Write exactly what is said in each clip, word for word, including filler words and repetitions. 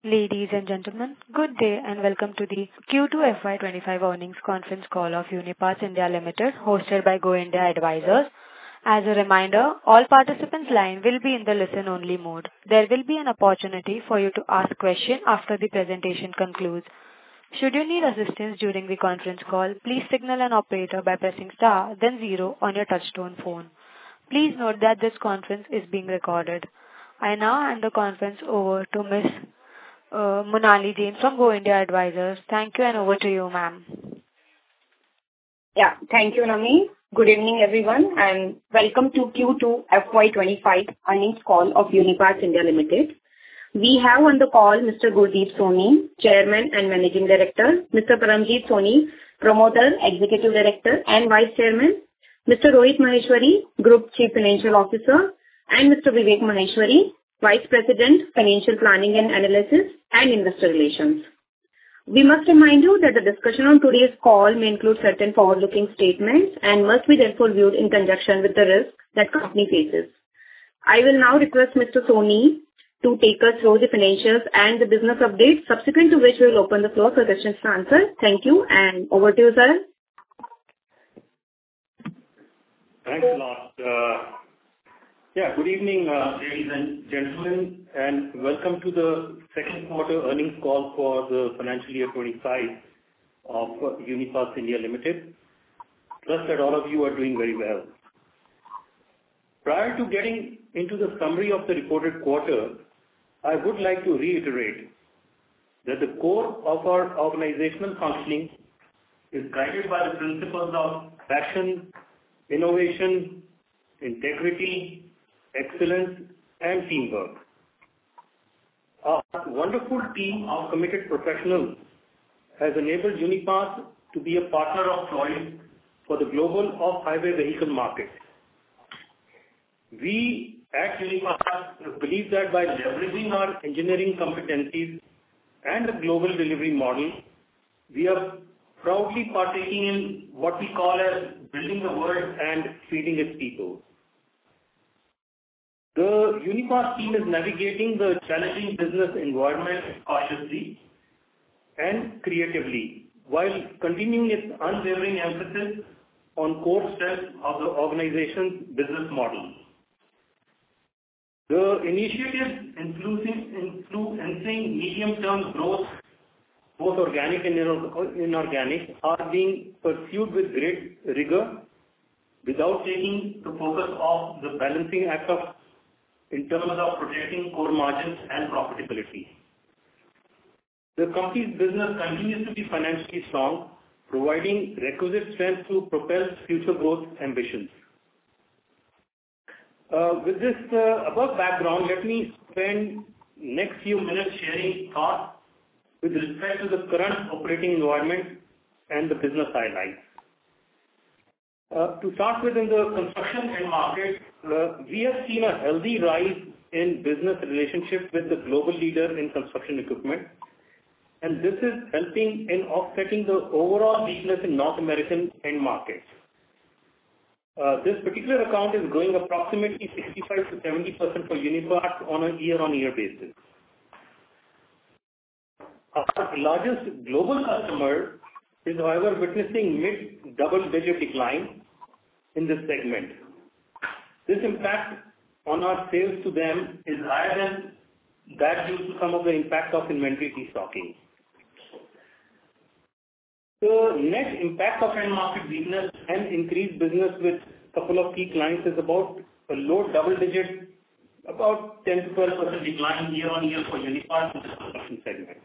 Ladies and gentlemen, good day and welcome to the Q two F Y twenty-five earnings conference call of Unipath India Limited, hosted by Go India Advisors. As a reminder, all participants' line will be in the listen-only mode. There will be an opportunity for you to ask questions after the presentation concludes. Should you need assistance during the conference call, please signal an operator by pressing star, then zero on your touchtone phone. Please note that this conference is being recorded. I now hand the conference over to Miss uh, Monali Jain from Go India Advisors. Thank you, and over to you, ma'am. Yeah, thank you, Nami. Good evening, everyone, and welcome to Q two F Y twenty-five earnings call of Unipath India Limited. We have on the call Mister Gurdeep Soni, Chairman and Managing Director, Mister Paramjeet Soni, Promoter, Executive Director and Vice Chairman, Mister Rohit Maheshwari, Group Chief Financial Officer, and Mister Vivek Maheshwari, Vice President, Financial Planning and Analysis and Investor Relations. We must remind you that the discussion on today's call may include certain forward-looking statements and must be therefore viewed in conjunction with the risk that company faces. I will now request Mister Soni to take us through the financials and the business updates, subsequent to which we will open the floor for questions and answers. Thank you, and over to you, sir. Thanks a lot. Uh, yeah, good evening, uh, ladies and gentlemen, and welcome to the second quarter earnings call for the financial year twenty-five of uh, Unipath India Limited. Trust that all of you are doing very well. Prior to getting into the summary of the reported quarter, I would like to reiterate that the core of our organizational functioning is guided by the principles of passion, innovation, integrity, excellence, and teamwork. Our wonderful team of committed professionals has enabled Unipath to be a partner of choice for the global off-highway vehicle market. We at Unipath believe that by leveraging our engineering competencies and the global delivery model, we are proudly partaking in what we call as building the world and feeding its people. The Unipath team is navigating the challenging business environment cautiously and creatively, while continuing its unwavering emphasis on core strengths of the organization's business model. The initiatives influencing medium-term growth, both organic and inorganic, are being pursued with great rigor without taking the focus off the balancing act of in terms of protecting core margins and profitability. The company's business continues to be financially strong, providing requisite strength to propel future growth ambitions. Uh, with this uh, above background, let me spend next few minutes sharing thoughts with respect to the current operating environment and the business highlights. Uh, to start with, in the construction end market, uh, we have seen a healthy rise in business relationships with the global leader in construction equipment, and this is helping in offsetting the overall weakness in North American end markets. Uh, this particular account is growing approximately sixty-five to seventy percent for Unipath on a year-on-year basis. Our largest global customer is, however, witnessing mid-double-digit decline in this segment. This impact on our sales to them is higher than that due to some of the impact of inventory destocking. The net impact of end market weakness and increased business with a couple of key clients is about a low double-digit, about ten to twelve percent decline year-on-year for Unipath in the construction segment.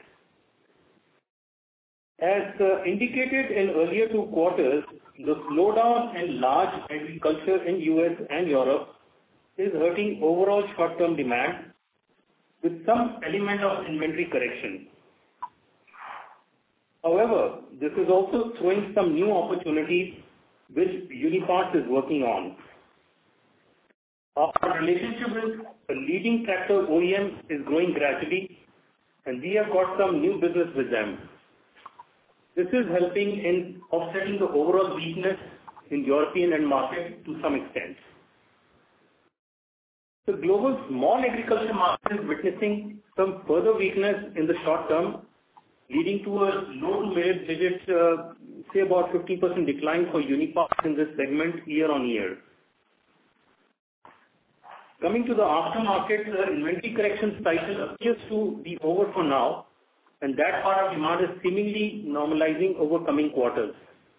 As uh, indicated in earlier two quarters, the slowdown in large agriculture in U S and Europe is hurting overall short-term demand with some element of inventory correction. However, this is also throwing some new opportunities which Unipath is working on. Our relationship with a leading tractor O E M is growing gradually, and we have got some new business with them. This is helping in offsetting the overall weakness in European end market to some extent. The global small agriculture market is witnessing some further weakness in the short term, leading to a low to mid-digit, uh, say about fifteen percent decline for Uniparts in this segment year-on-year. Coming to the aftermarket, the inventory correction cycle appears to be over for now, and that part of demand is seemingly normalizing over coming quarters.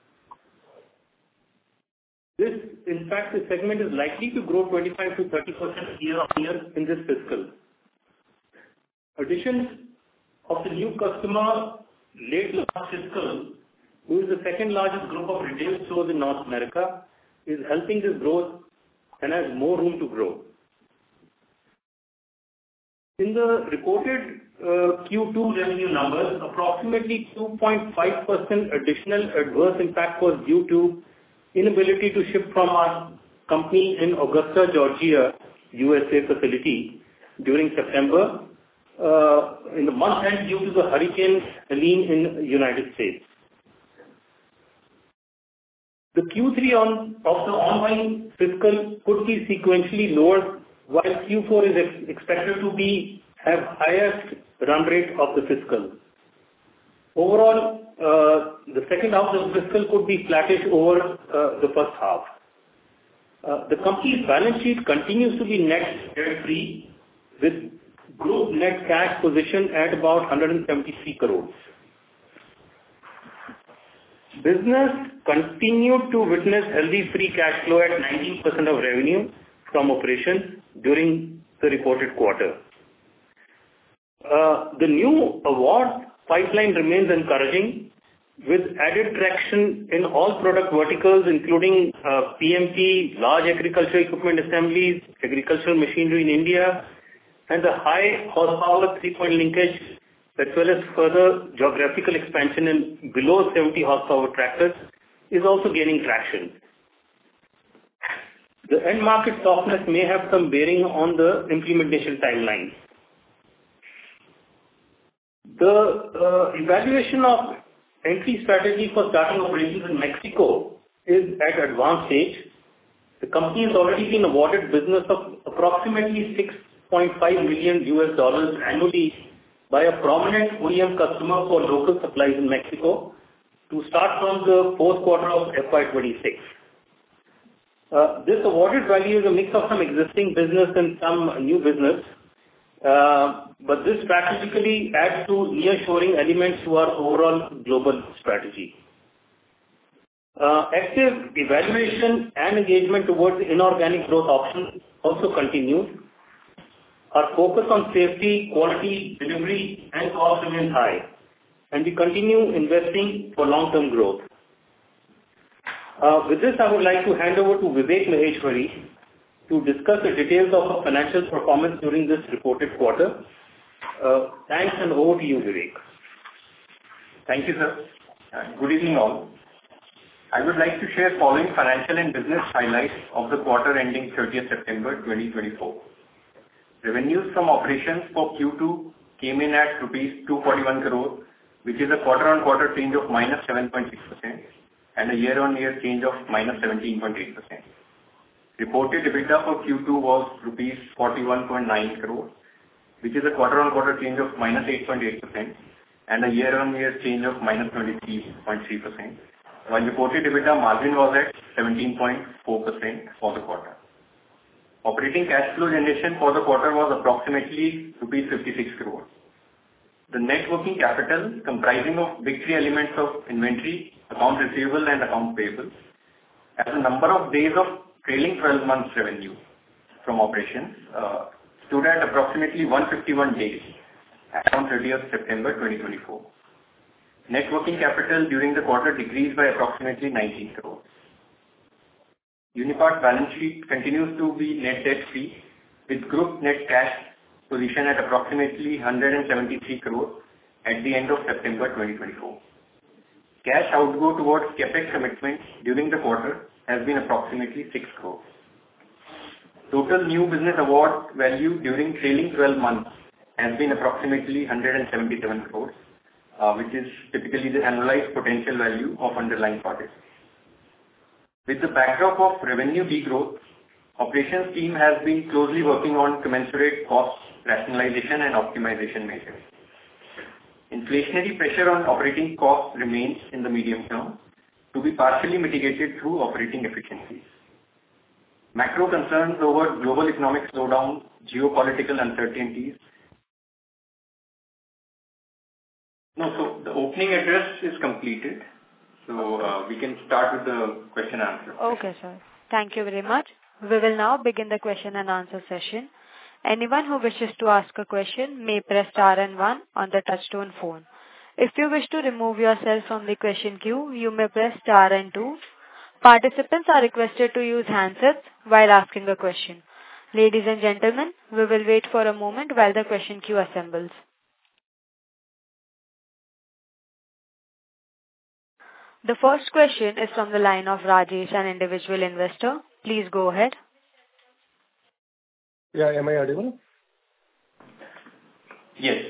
This, in fact, the segment is likely to grow twenty-five to thirty percent year-on-year in this fiscal. Addition of the new customer late last fiscal, who is the second largest group of retail stores in North America, is helping this growth and has more room to grow. In the reported uh, Q two revenue numbers, approximately two point five percent additional adverse impact was due to inability to ship from our company in Augusta, Georgia, U S A facility during September, uh, in the month end due to the Hurricane Helene in United States. The Q three on, of the ongoing fiscal could be sequentially lower, while Q four is ex- expected to be have highest run rate of the fiscal. Overall, uh, the second half of the fiscal could be flattish over uh, the first half. Uh, the company's balance sheet continues to be net debt-free, with group net cash position at about one hundred seventy-three crores. Business continued to witness healthy free cash flow at nineteen percent of revenue from operations during the reported quarter. Uh, the new award pipeline remains encouraging, with added traction in all product verticals, including uh, P M T, large agricultural equipment assemblies, agricultural machinery in India, and the high horsepower three-point linkage, as well as further geographical expansion in below seventy horsepower tractors, is also gaining traction. The end market softness may have some bearing on the implementation timeline. The uh, evaluation of entry strategy for starting operations in Mexico is at advanced stage. The company has already been awarded business of approximately six point five million U S dollars annually by a prominent O E M customer for local supplies in Mexico to start from the fourth quarter of F Y twenty-six. Uh, this awarded value is a mix of some existing business and some new business. Uh, but this strategically adds to nearshoring elements to our overall global strategy. Uh, active evaluation and engagement towards inorganic growth options also continues. Our focus on safety, quality, delivery, and cost remains high, and we continue investing for long-term growth. Uh, with this, I would like to hand over to Vivek Maheshwari to discuss the details of our financial performance during this reported quarter. Uh, thanks, and over to you, Vivek. Thank you, sir. Uh, good evening, all. I would like to share following financial and business highlights of the quarter ending thirtieth September twenty twenty-four. Revenues from operations for Q two came in at rupees two hundred forty-one crore, which is a quarter-on-quarter change of minus seven point six percent and a year-on-year change of minus seventeen point eight percent. Reported EBITDA for Q two was rupees forty-one point nine crore, which is a quarter-on-quarter change of minus eight point eight percent and a year-on-year change of minus twenty-three point three percent, while reported EBITDA margin was at seventeen point four percent for the quarter. Operating cash flow generation for the quarter was approximately rupees fifty-six crore. The net working capital, comprising of big three elements of inventory, account receivable, and account payable, as a number of days of trailing twelve months revenue from operations, uh, stood at approximately one hundred fifty-one days on thirtieth September twenty twenty-four. Net working capital during the quarter decreased by approximately nineteen crores. Unipart's balance sheet continues to be net debt-free, with group net cash position at approximately one hundred seventy-three crores at the end of September twenty twenty-four. Cash outgo towards capex commitments during the quarter has been approximately six crores. Total new business award value during trailing twelve months has been approximately one hundred seventy-seven crores, uh, which is typically the annualized potential value of underlying projects. With the backdrop of revenue degrowth, operations team has been closely working on commensurate cost rationalization and optimization measures. Inflationary pressure on operating costs remains in the medium term to be partially mitigated through operating efficiencies. Macro concerns over global economic slowdown, geopolitical uncertainties. No, so the opening address is completed. So uh, we can start with the question and answer. Okay, sir. Thank you very much. We will now begin the question and answer session. Anyone who wishes to ask a question may press star and one on the touchtone phone. If you wish to remove yourself from the question queue, you may press star and two. Participants are requested to use handsets while asking a question. Ladies and gentlemen, we will wait for a moment while the question queue assembles. The first question is from the line of Rajesh, an individual investor. Please go ahead. Yeah, am I audible? Yes.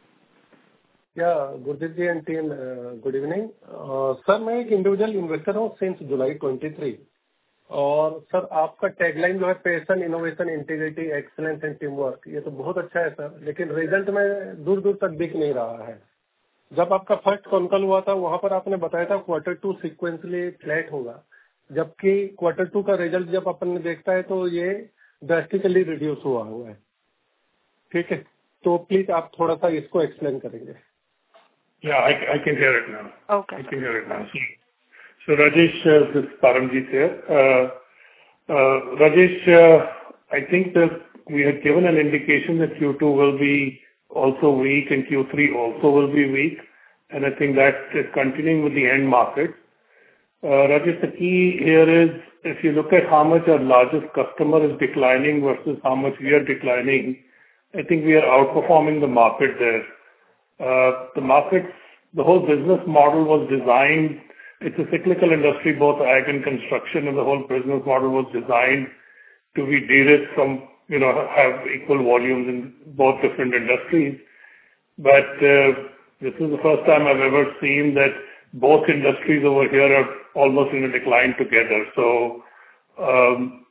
Yeah, Gurdeep ji and team, uh, good evening. Uh, sir मैं एक individual investor हूँ since July तेईस और sir आपका tagline जो है passion innovation integrity excellence and teamwork ये तो बहुत अच्छा है सर, लेकिन रिजल्ट में दूर दूर तक दिख नहीं रहा है. जब आपका फर्स्ट कॉन्कल हुआ था वहां पर आपने बताया था क्वार्टर टू सिक्वेंसली फ्लैट होगा, जबकि क्वार्टर टू का रिजल्ट जब अपन ने देखता है तो ये ड्रास्टिकली रिड्यूस हुआ हुआ है. ठीक है, तो प्लीज आप थोड़ा सा इसको एक्सप्लेन करेंगे. Yeah, I, I can hear it now. Okay. I can hear it now. So, so Rajesh, uh, this is Paramjit here. Uh, uh, Rajesh, uh, I think that we had given an indication that Q two will be also weak and Q three also will be weak, and I think that is continuing with the end market. Uh, Rajesh, the key here is if you look at how much our largest customer is declining versus how much we are declining, I think we are outperforming the market there. Uh, the markets, the whole business model was designed, it's a cyclical industry, both ag and construction, and the whole business model was designed to be de-risked from, you know, have equal volumes in both different industries. But uh, this is the first time I've ever seen that both industries over here are almost in a decline together. So, um,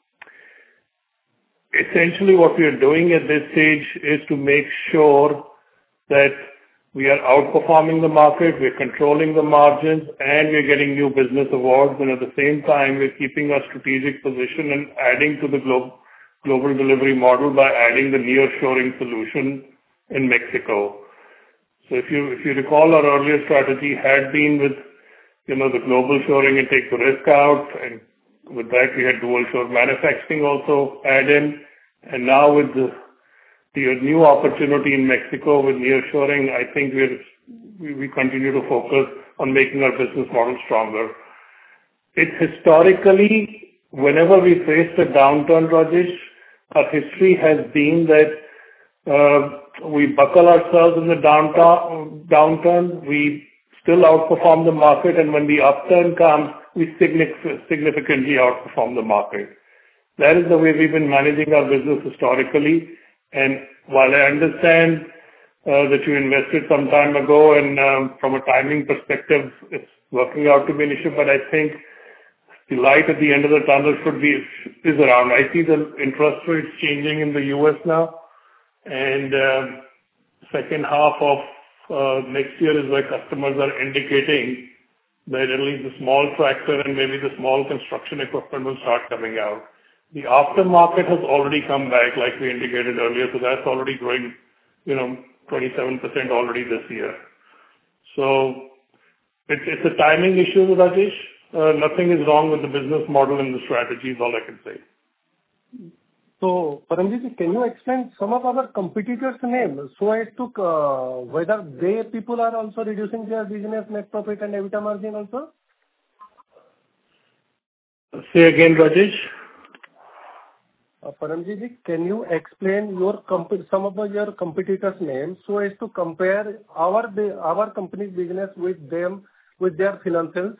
essentially what we are doing at this stage is to make sure that we are outperforming the market, we're controlling the margins, and we're getting new business awards, and at the same time, we're keeping our strategic position and adding to the glo- global delivery model by adding the nearshoring solution in Mexico. So if you, if you recall, our earlier strategy had been with, you know, the global shoring and take the risk out, and with that, we had dual shore manufacturing also add in, and now with the The new opportunity in Mexico with nearshoring, I think we're, we we continue to focus on making our business model stronger. It's historically, whenever we faced a downturn, Rajesh, our history has been that uh, we buckle ourselves in the downturn, downturn, we still outperform the market, and when the upturn comes, we significantly outperform the market. That is the way we've been managing our business historically. And while I understand uh, that you invested some time ago and um, from a timing perspective, it's working out to be an issue, but I think the light at the end of the tunnel should be, is around. I see the interest rates changing in the U S now, and uh, second half of uh, next year is where customers are indicating that at least the small tractor and maybe the small construction equipment will start coming out. The aftermarket has already come back, like we indicated earlier, so that's already growing, you know, twenty-seven percent already this year. So it's, it's a timing issue, Rajesh. Uh, nothing is wrong with the business model and the strategy is all I can say. So, Paramjit, can you explain some of our competitors' names so as to uh, whether they people are also reducing their business net profit and EBITDA margin also? Say again, Rajesh. Uh, Paramjit, can you explain your comp- some of your competitors' names so as to compare our our company's business with them, with their financials?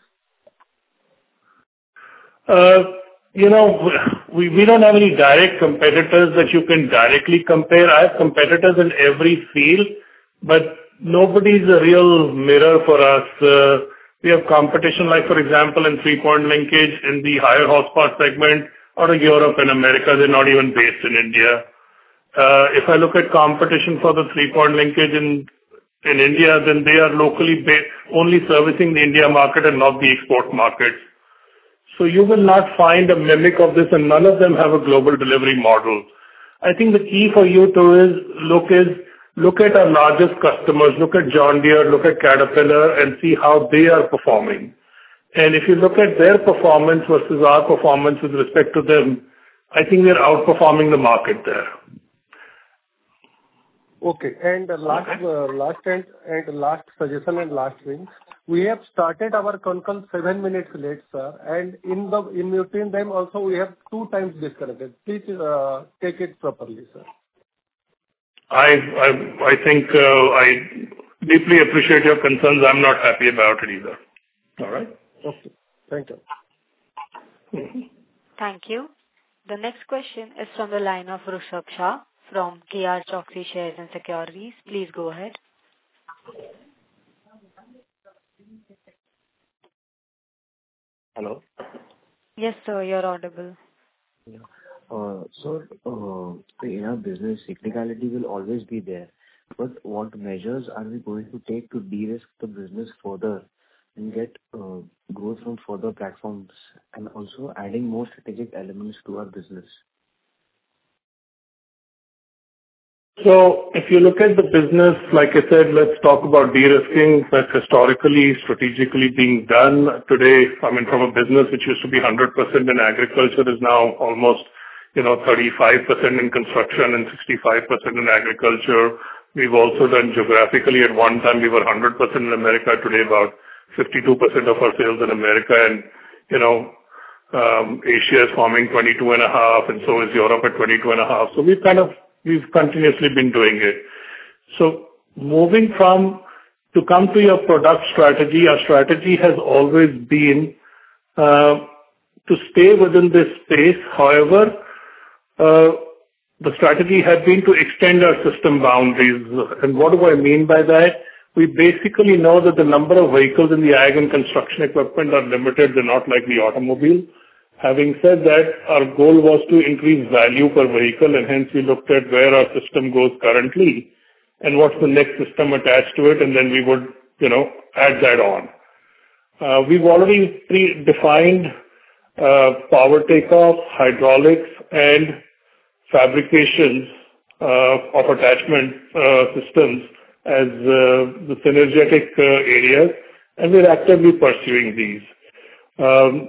Uh, you know, we, we don't have any direct competitors that you can directly compare. I have competitors in every field, but nobody's a real mirror for us. Uh, we have competition like, for example, in three-point linkage in the higher horsepower segment. out of Europe and America. They're not even based in India. Uh, if I look at competition for the three-point linkage in in India, then they are locally based, only servicing the India market and not the export markets. So you will not find a mimic of this, and none of them have a global delivery model. I think the key for you to is look is look at our largest customers, look at John Deere, look at Caterpillar, and see how they are performing. And if you look at their performance versus our performance with respect to them, I think we are outperforming the market there. Okay. And the last uh, last and, and last suggestion and last thing. We have started our con call seven minutes late, sir. And in the in between them also we have two times disconnected. Please uh, take it properly, sir. I I, I think uh, I deeply appreciate your concerns. I'm not happy about it either. All right. Okay. Thank you. Mm-hmm. Thank you. The next question is from the line of Rushabh Shah from K R Choksey Shares and Securities. Please go ahead. Hello? Yes, sir, you're audible. Yeah. Uh, so, uh, in our business, cyclicality will always be there. But what measures are we going to take to de-risk the business further and get uh, growth from further platforms and also adding more strategic elements to our business? So if you look at the business, like I said, let's talk about de-risking. That's historically, strategically being done. Today, I mean, from a business which used to be one hundred percent in agriculture is now almost, you know, thirty-five percent in construction and sixty-five percent in agriculture. We've also done geographically. At one time, we were one hundred percent in America. Today, about fifty-two percent of our sales in America. And, you know, um, Asia is forming twenty-two and a half, and so is Europe at twenty-two and a half. So we've kind of We've continuously been doing it. So moving from, to come to your product strategy, our strategy has always been uh, to stay within this space. However, uh, the strategy has been to extend our system boundaries. And what do I mean by that? We basically know that the number of vehicles in the ag and construction equipment are limited. They're not like the automobile. Having said that, our goal was to increase value per vehicle, and hence we looked at where our system goes currently and what's the next system attached to it, and then we would, you know, add that on. Uh, we've already pre-defined uh, power takeoff, hydraulics, and fabrications uh, of attachment uh, systems as uh, the synergetic uh, areas, and we're actively pursuing these. Um,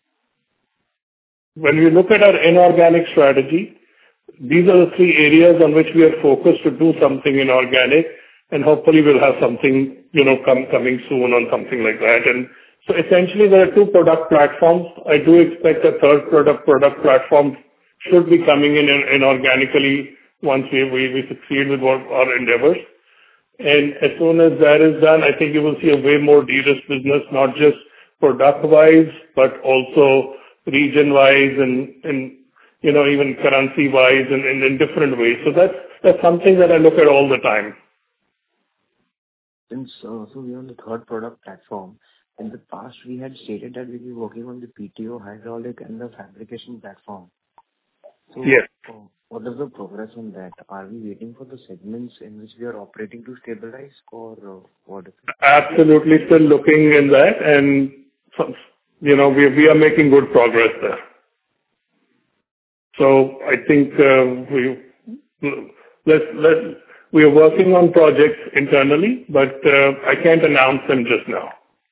When we look at our inorganic strategy, these are the three areas on which we are focused to do something inorganic, and hopefully we'll have something, you know, come coming soon on something like that. And so essentially, there are two product platforms. I do expect a third product product platform should be coming in inorganically once we we we succeed with what our endeavors. And as soon as that is done, I think you will see a way more de-risked business, not just product-wise, but also region-wise and, and, you know, even currency-wise and, and in different ways. So that's, that's something that I look at all the time. Since, uh, so we're on the third product platform. In the past, we had stated that we'll be working on the P T O, hydraulic, and the fabrication platform. So, yes. Uh, what is the progress on that? Are we waiting for the segments in which we are operating to stabilize, or uh, what is it? Absolutely still looking in that, and some, you know, we we are making good progress there. So I think uh, we let's let's we are working on projects internally, but uh, I can't announce them just now.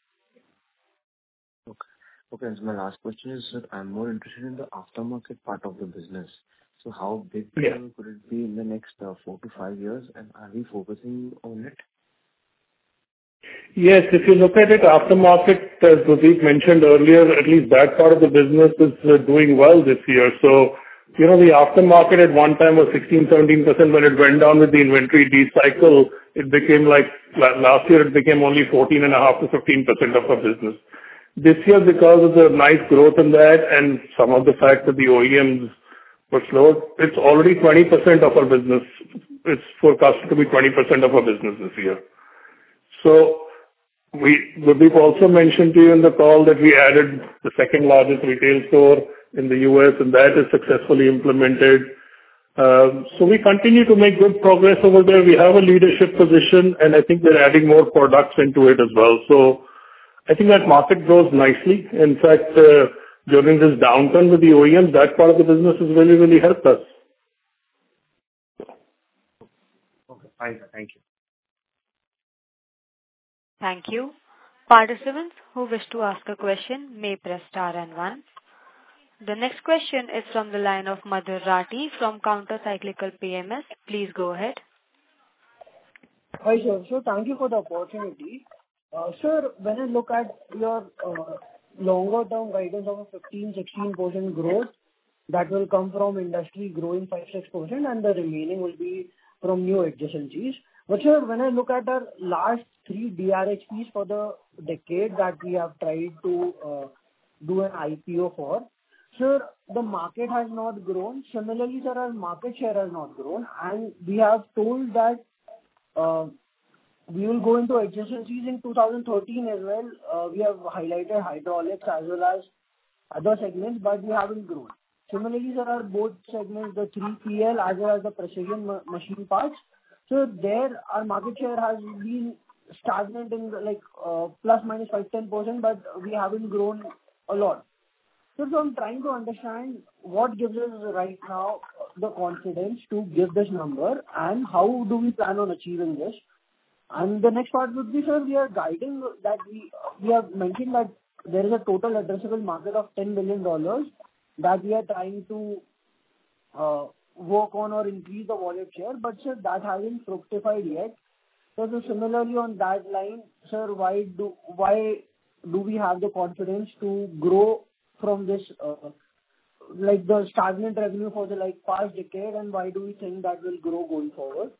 Okay. Okay. So my last question is, sir, I'm more interested in the aftermarket part of the business. So how big Yeah. uh, could it be in the next uh, four to five years, and are we focusing on it? Yes, if you look at it, aftermarket, as Pradeep mentioned earlier, at least that part of the business is uh, doing well this year. So, you know, the aftermarket at one time was sixteen, seventeen percent. When it went down with the inventory de-cycle, it became like last year, it became only fourteen point five to fifteen percent of our business. This year, because of the nice growth in that and some of the fact that the O E Ms were slow, it's already twenty percent of our business. It's forecasted to be twenty percent of our business this year. So we, Pradeep also mentioned to you in the call that we added the second largest retail store in the U S, and that is successfully implemented. Um, So we continue to make good progress over there. We have a leadership position, and I think we're adding more products into it as well. So I think that market grows nicely. In fact, uh, during this downturn with the O E Ms, that part of the business has really, really helped us. Okay, fine, sir. Thank you. Thank you. Participants who wish to ask a question may press star and one. The next question is from the line of Madhur Rathi from Counter Cyclical P M S. Please go ahead. Hi, sir. So thank you for the opportunity. Uh, Sir, when I look at your uh, longer term guidance of a fifteen to sixteen percent growth, that will come from industry growing five to six percent, and the remaining will be from new adjacencies. But sir, when I look at our last three D R H Ps for the decade that we have tried to uh, do an I P O for, sir, the market has not grown. Similarly, sir, our market share has not grown, and we have told that uh, we will go into adjacencies in two thousand thirteen as well. Uh, we have highlighted hydraulics as well as other segments, but we haven't grown. Similarly, there are both segments, the three P L as well as the precision ma- machine parts. So there, our market share has been stagnant in the, like uh, plus minus five to ten percent, but we haven't grown a lot. So, so I'm trying to understand what gives us right now the confidence to give this number, and how do we plan on achieving this? And the next part would be, sir, we are guiding that we we have mentioned that there is a total addressable market of ten billion dollars that we are trying to uh, work on or increase the wallet share, but sir, that hasn't fructified yet. So, so similarly on that line, sir, why do why do we have the confidence to grow from this uh, like the stagnant revenue for the like past decade, and why do we think that will grow going forward?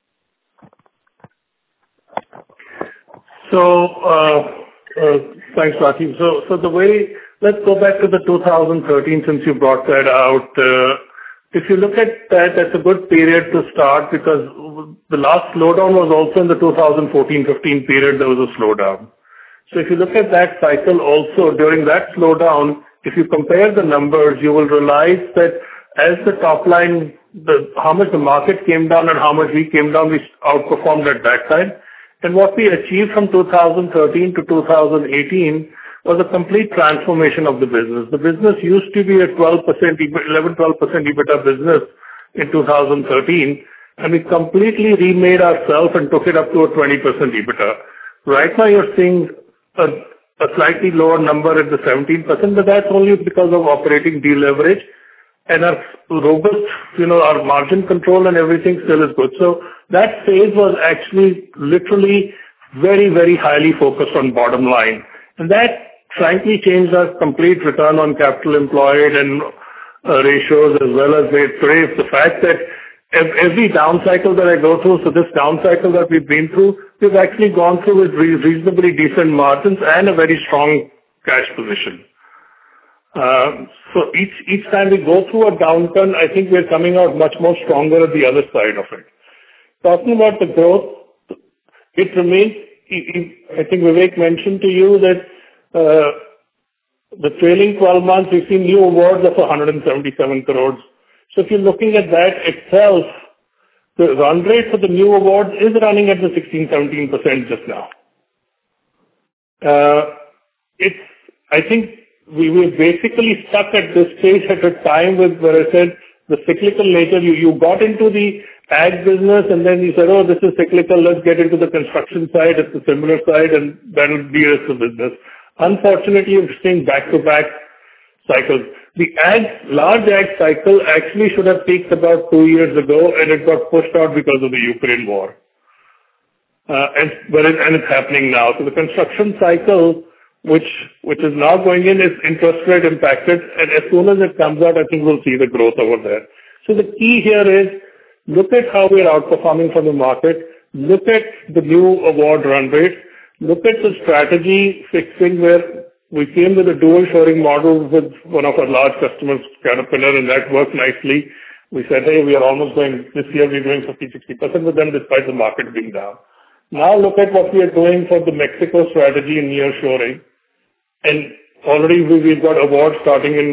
So, uh, uh, thanks, Rathi. So, so the way, let's go back to the two thousand thirteen, since you brought that out. Uh, If you look at that, that's a good period to start, because the last slowdown was also in the two thousand fourteen fifteen period, there was a slowdown. So if you look at that cycle also, during that slowdown, if you compare the numbers, you will realize that as the top line, the how much the market came down and how much we came down, we outperformed at that time. And what we achieved from two thousand thirteen to two thousand eighteen was a complete transformation of the business. The business used to be a twelve percent, eleven, twelve percent EBITDA business in two thousand thirteen, and we completely remade ourselves and took it up to a twenty percent EBITDA. Right now, you're seeing a, a slightly lower number at the seventeen percent, but that's only because of operating deleverage, and our robust, you know, our margin control and everything still is good. So that phase was actually literally very, very highly focused on bottom line. And that frankly changed our complete return on capital employed and uh, ratios, as well as the trade. The fact that every down cycle that I go through, so this down cycle that we've been through, we've actually gone through with re- reasonably decent margins and a very strong cash position. Uh, so each each time we go through a downturn, I think we're coming out much more stronger at the other side of it. Talking about the growth, it remains, I think Vivek mentioned to you that uh, the trailing twelve months, we've seen new awards of one hundred seventy-seven crores. So if you're looking at that itself, the run rate for the new awards is running at the sixteen to seventeen percent just now. Uh, it's, I think we were basically stuck at this stage at a time with where I said the cyclical nature. You, you got into the ag business and then you said, oh, this is cyclical, let's get into the construction side, it's a similar side, and that'll de-risk the business. Unfortunately, we're seeing back-to-back cycles. The ag, large ag cycle actually should have peaked about two years ago, and it got pushed out because of the Ukraine war. Uh, and, but it, and it's happening now. So the construction cycle, which which is now going in, is interest rate impacted, and as soon as it comes out, I think we'll see the growth over there. So the key here is, look at how we are outperforming from the market, look at the new award run rate, look at the strategy fixing where we came with a dual shoring model with one of our large customers, Caterpillar, and that worked nicely. We said, hey, we are almost going, this year we're doing fifty to sixty percent with them despite the market being down. Now look at what we are doing for the Mexico strategy in near shoring. And already we, we've got awards starting in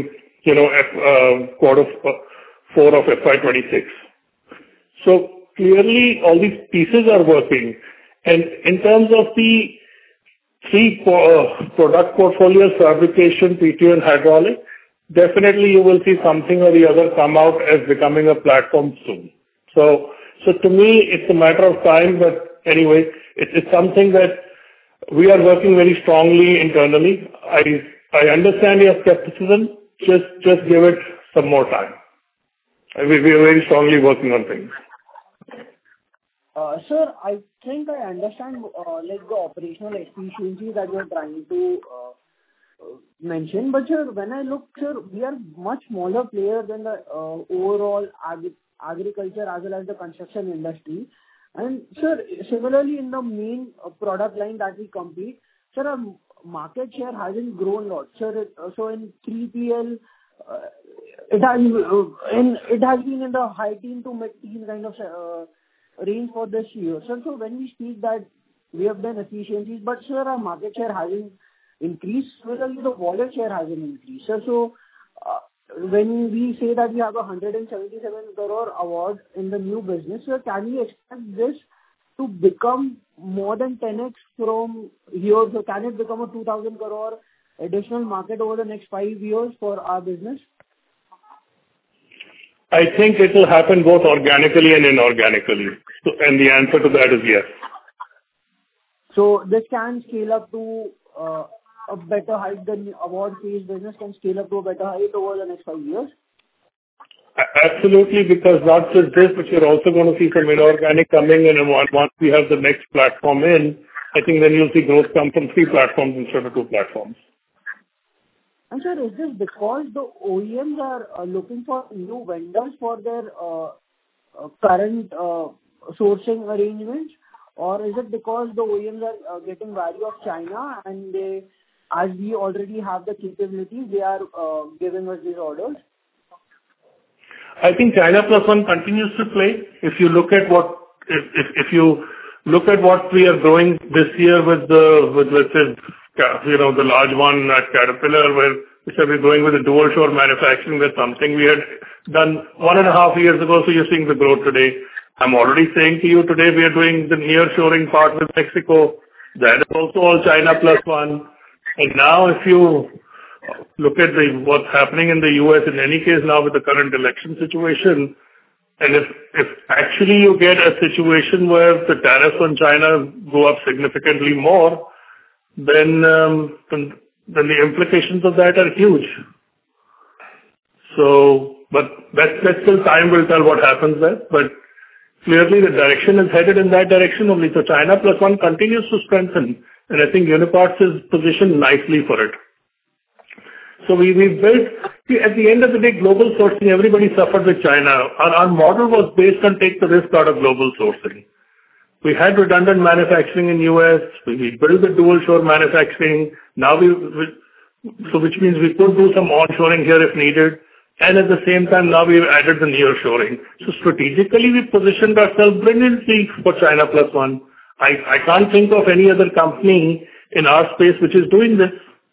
you know, F, uh, quarter four of F Y twenty-six. So clearly, all these pieces are working. And in terms of the three uh, product portfolios, fabrication, P T O, and hydraulic, definitely you will see something or the other come out as becoming a platform soon. So, so to me, it's a matter of time, but anyway, it, it's something that we are working very strongly internally. I, I understand your skepticism. Just, just give it some more time. We, we are very strongly working on things. Uh, sir, I think I understand, uh, like the operational efficiency that you're trying to uh, uh, mention. But sir, when I look, sir, we are much smaller player than the uh, overall ag- agriculture as well as the construction industry. And sir, similarly in the main uh, product line that we compete, sir, our market share hasn't grown a lot. Sir, it, uh, so in three P L, uh, it has uh, in it has been in the high teen to mid teen kind of uh, range for this year. Sir, so when we speak that we have done efficiencies, but sir, our market share hasn't increased, similarly the wallet share hasn't increased. Sir, so uh, when we say that we have a one hundred seventy-seven crore award in the new business, sir, can we expect this to become more than ten x from here? So can it become a two thousand crore additional market over the next five years for our business? I think it will happen both organically and inorganically. So, and the answer to that is yes. So this can scale up to uh, a better height. The award-based business can scale up to a better height over the next five years? Absolutely, because not just this, but you're also going to see some inorganic coming in, and once we have the next platform in, I think then you'll see growth come from three platforms instead of two platforms. And sir, is this because the O E Ms are uh, looking for new vendors for their uh, uh, current uh, sourcing arrangements, or is it because the O E Ms are uh, getting value of China and they, as we already have the capabilities, they are uh, giving us these orders? I think China Plus One continues to play. If you look at what, if if, if you look at what we are growing this year with the with let's say, you know, the large one at Caterpillar, where which have been going with the dual shore manufacturing, that's something we had done one and a half years ago. So you're seeing the growth today. I'm already saying to you today we are doing the near shoring part with Mexico. That is also all China Plus One. And now if you look at the what's happening in the U S in any case now with the current election situation, and if if actually you get a situation where the tariffs on China go up significantly more, then um, then, then the implications of that are huge. So, but that that still time will tell what happens there. But clearly the direction is headed in that direction only. So China Plus One continues to strengthen, and I think Uniparts is positioned nicely for it. So we, we built, see, at the end of the day, global sourcing, everybody suffered with China. Our, our model was based on take the risk out of global sourcing. We had redundant manufacturing in U S, we, we built the dual shore manufacturing. Now we, we, so which means we could do some onshoring here if needed. And at the same time, now we've added the near shoring. So strategically, we positioned ourselves brilliantly for China Plus One. I, I can't think of any other company in our space which is doing this.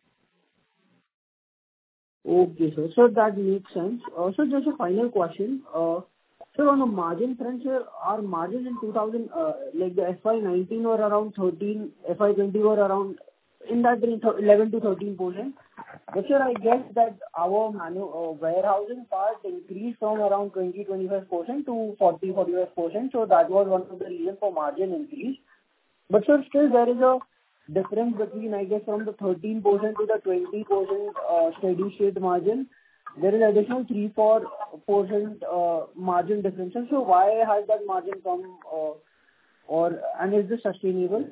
Okay, sir. So that makes sense. Uh, so just a final question. Uh, sir, on the margin front, sir, our margins in two thousand, uh, like the F Y nineteen were around thirteen, F Y twenty were around in that range, eleven to thirteen percent. But sir, I guess that our manu- uh, warehousing part increased from around twenty to twenty-five percent to forty to forty-five percent. So that was one of the reasons for margin increase. But sir, still there is a difference between, I guess, from the thirteen percent to the twenty percent uh, steady state margin. There is additional three to four percent uh, margin difference. So why has that margin come, uh, or and is this sustainable?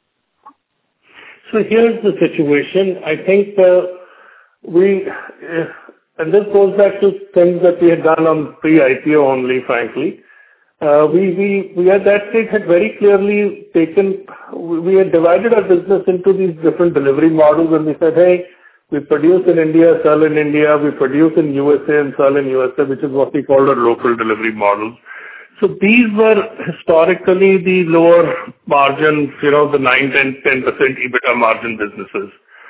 So here's the situation. I think uh, we, uh, and this goes back to things that we had done on pre-I P O only, frankly. Uh, we, we, we at that stage had very clearly taken, we had divided our business into these different delivery models, and we said, hey, we produce in India, sell in India, we produce in U S A and sell in U S A, which is what we called our local delivery models. So these were historically the lower margin, you know, the nine, ten, ten percent EBITDA margin businesses.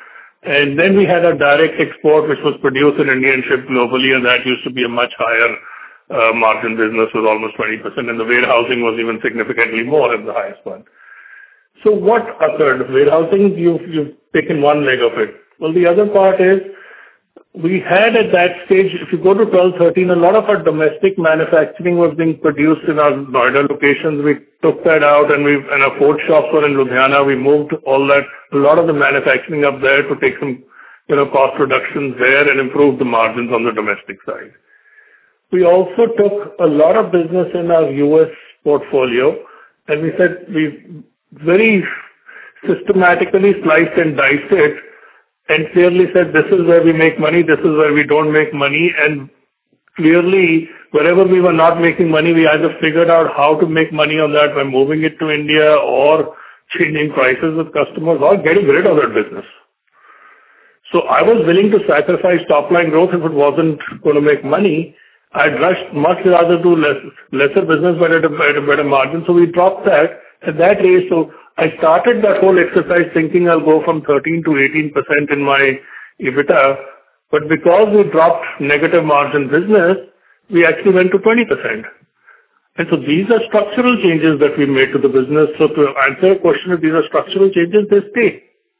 And then we had a direct export, which was produced in India and shipped globally, and that used to be a much higher uh, margin business with almost twenty percent, and the warehousing was even significantly more than the highest one. So what occurred? Warehousing, you've, you've taken one leg of it. Well, the other part is, we had at that stage, if you go to twelve, thirteen, a lot of our domestic manufacturing was being produced in our Noida locations. We took that out and we, and our fourth shops were in Ludhiana. We moved all that, a lot of the manufacturing up there to take some, you know, cost reductions there and improve the margins on the domestic side. We also took a lot of business in our U S portfolio, and we said we very systematically sliced and diced it and clearly said, this is where we make money, this is where we don't make money. And clearly, wherever we were not making money, we either figured out how to make money on that by moving it to India or changing prices with customers or getting rid of that business. So I was willing to sacrifice top line growth if it wasn't going to make money. I'd rush much rather do less, lesser business but at a, at a better margin. So we dropped that at that rate. So I started that whole exercise thinking I'll go from thirteen to eighteen percent in my EBITDA, but because we dropped negative margin business, we actually went to twenty percent. And so these are structural changes that we made to the business. So to answer your question, if these are structural changes, they stay.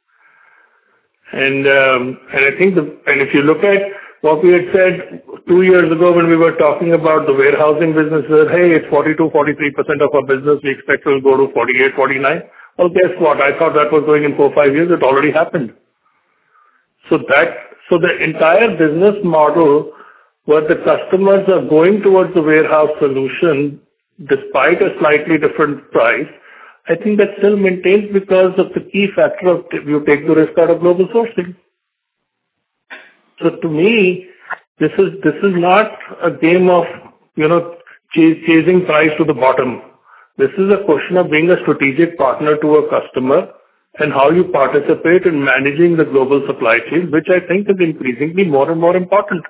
And um, and I think, the, and if you look at what we had said two years ago when we were talking about the warehousing business, that, hey, it's forty-two, forty-three percent of our business, we expect it will go to forty-eight, forty-nine. Well, guess what? I thought that was going in four, five years. It already happened. So that, so the entire business model where the customers are going towards the warehouse solution despite a slightly different price, I think that still maintains because of the key factor of you take the risk out of global sourcing. So to me, this is, this is not a game of, you know, ch- chasing price to the bottom. This is a question of being a strategic partner to a customer and how you participate in managing the global supply chain, which I think is increasingly more and more important.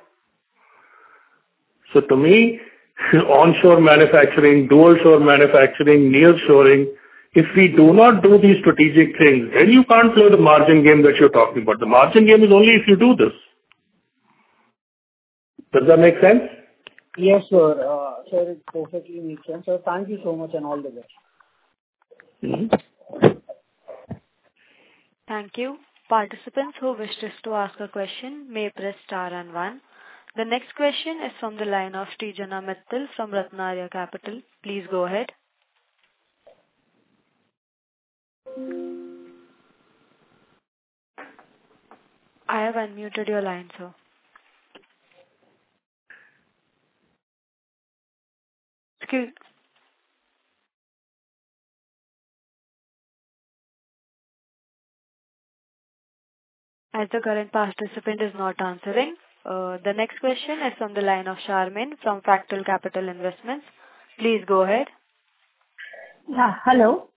So to me, onshore manufacturing, dual shore manufacturing, near shoring, if we do not do these strategic things, then you can't play the margin game that you're talking about. The margin game is only if you do this. Does that make sense? Yes, sir. Uh, sir, it perfectly makes sense. Sir, thank you so much and all the best. Mm-hmm. Thank you. Participants who wishes to ask a question may press star and one. The next question is from the line of Srijana Mittal from Ratnarya Capital. Please go ahead. I have unmuted your line, sir. Excuse. As the current participant is not answering, uh, the next question is from the line of Charmaine from Fractal Capital Investments. Please go ahead. Yeah, hello.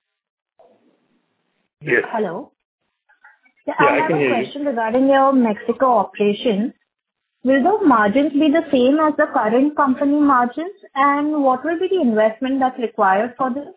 Yes. Hello. Yeah, Yeah, I I have can a hear you. question regarding your Mexico operation. Will the margins be the same as the current company margins, and what will be the investment that's required for this?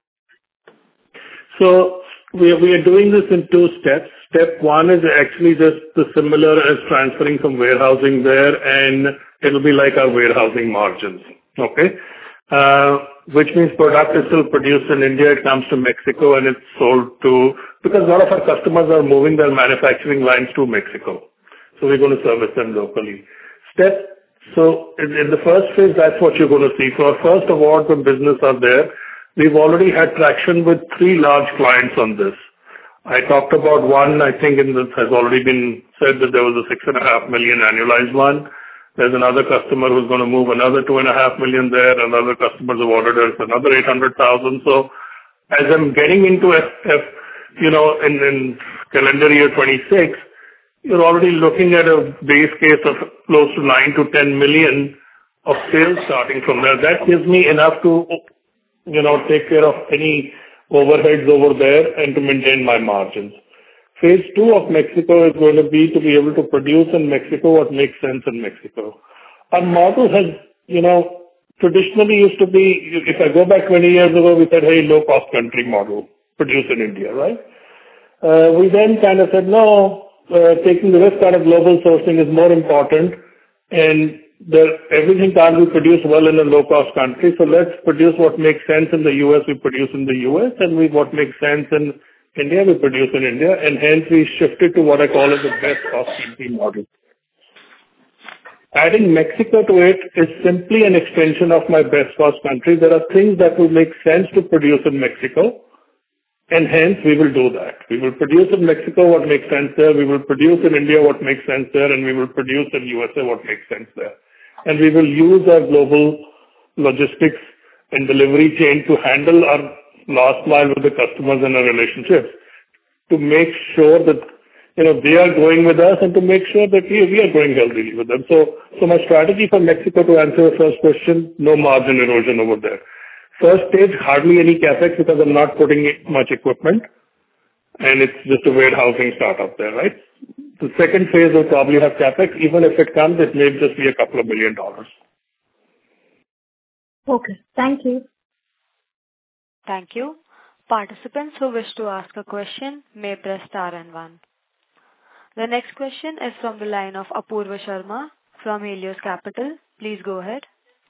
So we are, we are doing this in two steps. Step one is actually just the similar as transferring some warehousing there, and it'll be like our warehousing margins. Okay? Uh, which means product is still produced in India, it comes to Mexico, and it's sold to... Because a lot of our customers are moving their manufacturing lines to Mexico, so we're going to service them locally. Step, so in, in the first phase, that's what you're going to see. So our first awards of business are there. We've already had traction with three large clients on this. I talked about one, I think in this has already been said that there was a six and a half million annualized one. There's another customer who's going to move another two and a half million there. Another customer's awarded us another eight hundred thousand. So as I'm getting into F, F you know, in, in calendar year twenty-six, you're already looking at a base case of close to nine to ten million of sales starting from there. That gives me enough to, you know, take care of any overheads over there and to maintain my margins. Phase two of Mexico is going to be to be able to produce in Mexico what makes sense in Mexico. Our model has, you know, traditionally used to be, if I go back twenty years ago, we said, hey, low-cost country model, produce in India, right? Uh, we then kind of said, no, uh, taking the risk out of global sourcing is more important, and the, everything can't be produced well in a low-cost country. So let's produce what makes sense in the U S, we produce in the U S, and we what makes sense in India, we produce in India, and hence we shifted to what I call as the best cost country model. Adding Mexico to it is simply an extension of my best cost country. There are things that would make sense to produce in Mexico, and hence we will do that. We will produce in Mexico what makes sense there, we will produce in India what makes sense there, and we will produce in U S A what makes sense there. And we will use our global logistics and delivery chain to handle our last mile with the customers and our relationships, to make sure that, you know, they are growing with us and to make sure that we, we are growing healthily with them. So, so my strategy for Mexico, to answer the first question, no margin erosion over there. First stage, hardly any CapEx because I'm not putting much equipment, and it's just a warehousing startup there, right? The second phase will probably have CapEx. Even if it comes, it may just be a couple of million dollars. Okay. Thank you. Thank you. Participants who wish to ask a question may press star and one. The next question is from the line of Apurva Sharma from Helios Capital. Please go ahead.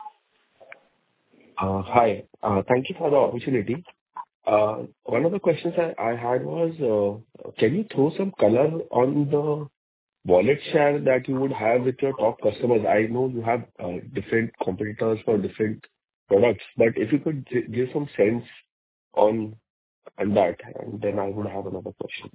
Uh, hi. Uh, thank you for the opportunity. Uh, one of the questions I, I had was, uh, can you throw some color on the wallet share that you would have with your top customers? I know you have uh, different competitors for different products, but if you could g- give some sense on, on that, and then I would have another question.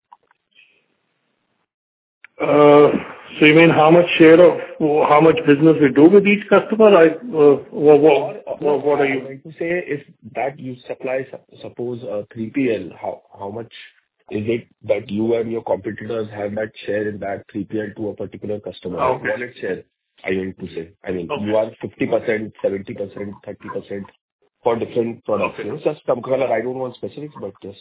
Uh, so you mean how much share of, how much business we do with each customer? I, uh, what, what, what, what are you? I'm trying to say, if that you supply, sup- suppose a three P L, how, how much is it that you and your competitors have that share in that three P L to a particular customer? Okay. Wallet share, I mean to say. I mean, Okay. you are fifty percent, seventy percent, thirty percent for different products. Okay. You know, just some color. I don't want specifics, but just.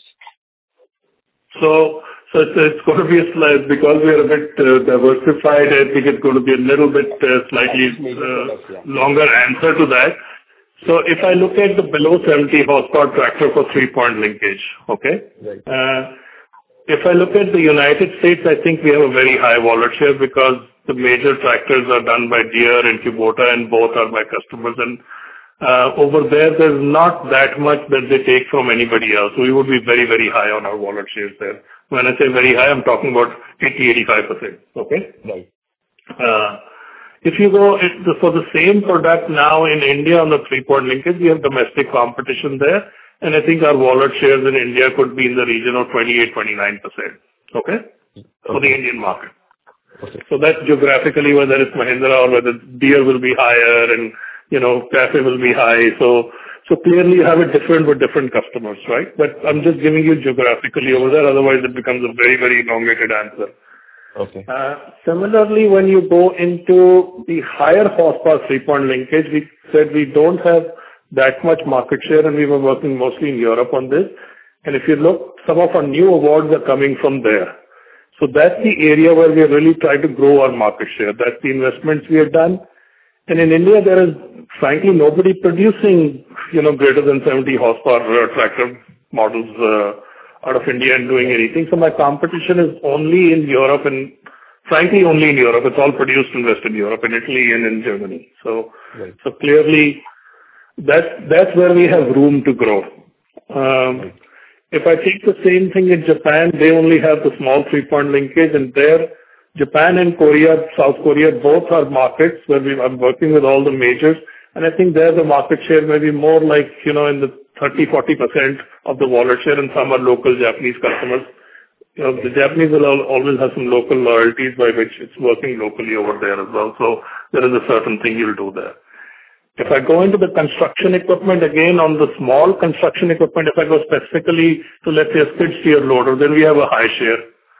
So, so it's, it's going to be a slight, because we are a bit uh, diversified, I think it's going to be a little bit uh, slightly uh, longer answer to that. So if I look at the below seventy horsepower tractor for three-point linkage, okay? Right. Uh, if I look at the United States, I think we have a very high wallet share because the major tractors are done by Deere and Kubota, and both are my customers. And Uh, over there, there's not that much that they take from anybody else. So we would be very, very high on our wallet shares there. When I say very high, I'm talking about eighty to eighty-five percent. Okay? Right. Uh, if you go it, for the same product now in India on the three-point linkage, we have domestic competition there. And I think our wallet shares in India could be in the region of twenty-eight to twenty-nine percent. Okay? Okay. For the Indian market. Okay. So that's geographically, whether it's Mahindra or whether Deere will be higher and you know, CAFE will be high. So, so clearly you have it different with different customers, right? But I'm just giving you geographically over there, otherwise it becomes a very, very elongated answer. Okay. Uh, similarly, when you go into the higher horsepower three-point linkage, we said we don't have that much market share, and we were working mostly in Europe on this. And if you look, some of our new awards are coming from there. So that's the area where we are really trying to grow our market share. That's the investments we have done. And in India, there is frankly nobody producing, you know, greater than seventy horsepower uh, tractor models uh, out of India and doing anything. So my competition is only in Europe, and frankly only in Europe. It's all produced in Western Europe, in Italy and in Germany. So, right. so clearly that's, that's where we have room to grow. Um, right. If I take the same thing in Japan, they only have the small three-point linkage, and there Japan and Korea, South Korea, both are markets where we, I'm working with all the majors, and I think there the market share may be more like, you know, in the thirty to forty percent of the wallet share, and some are local Japanese customers. You know, the Japanese will always have some local loyalties by which it's working locally over there as well. So there is a certain thing you'll do there. If I go into the construction equipment, again, on the small construction equipment, if I go specifically to, let's say, a skid steer loader, then we have a high share.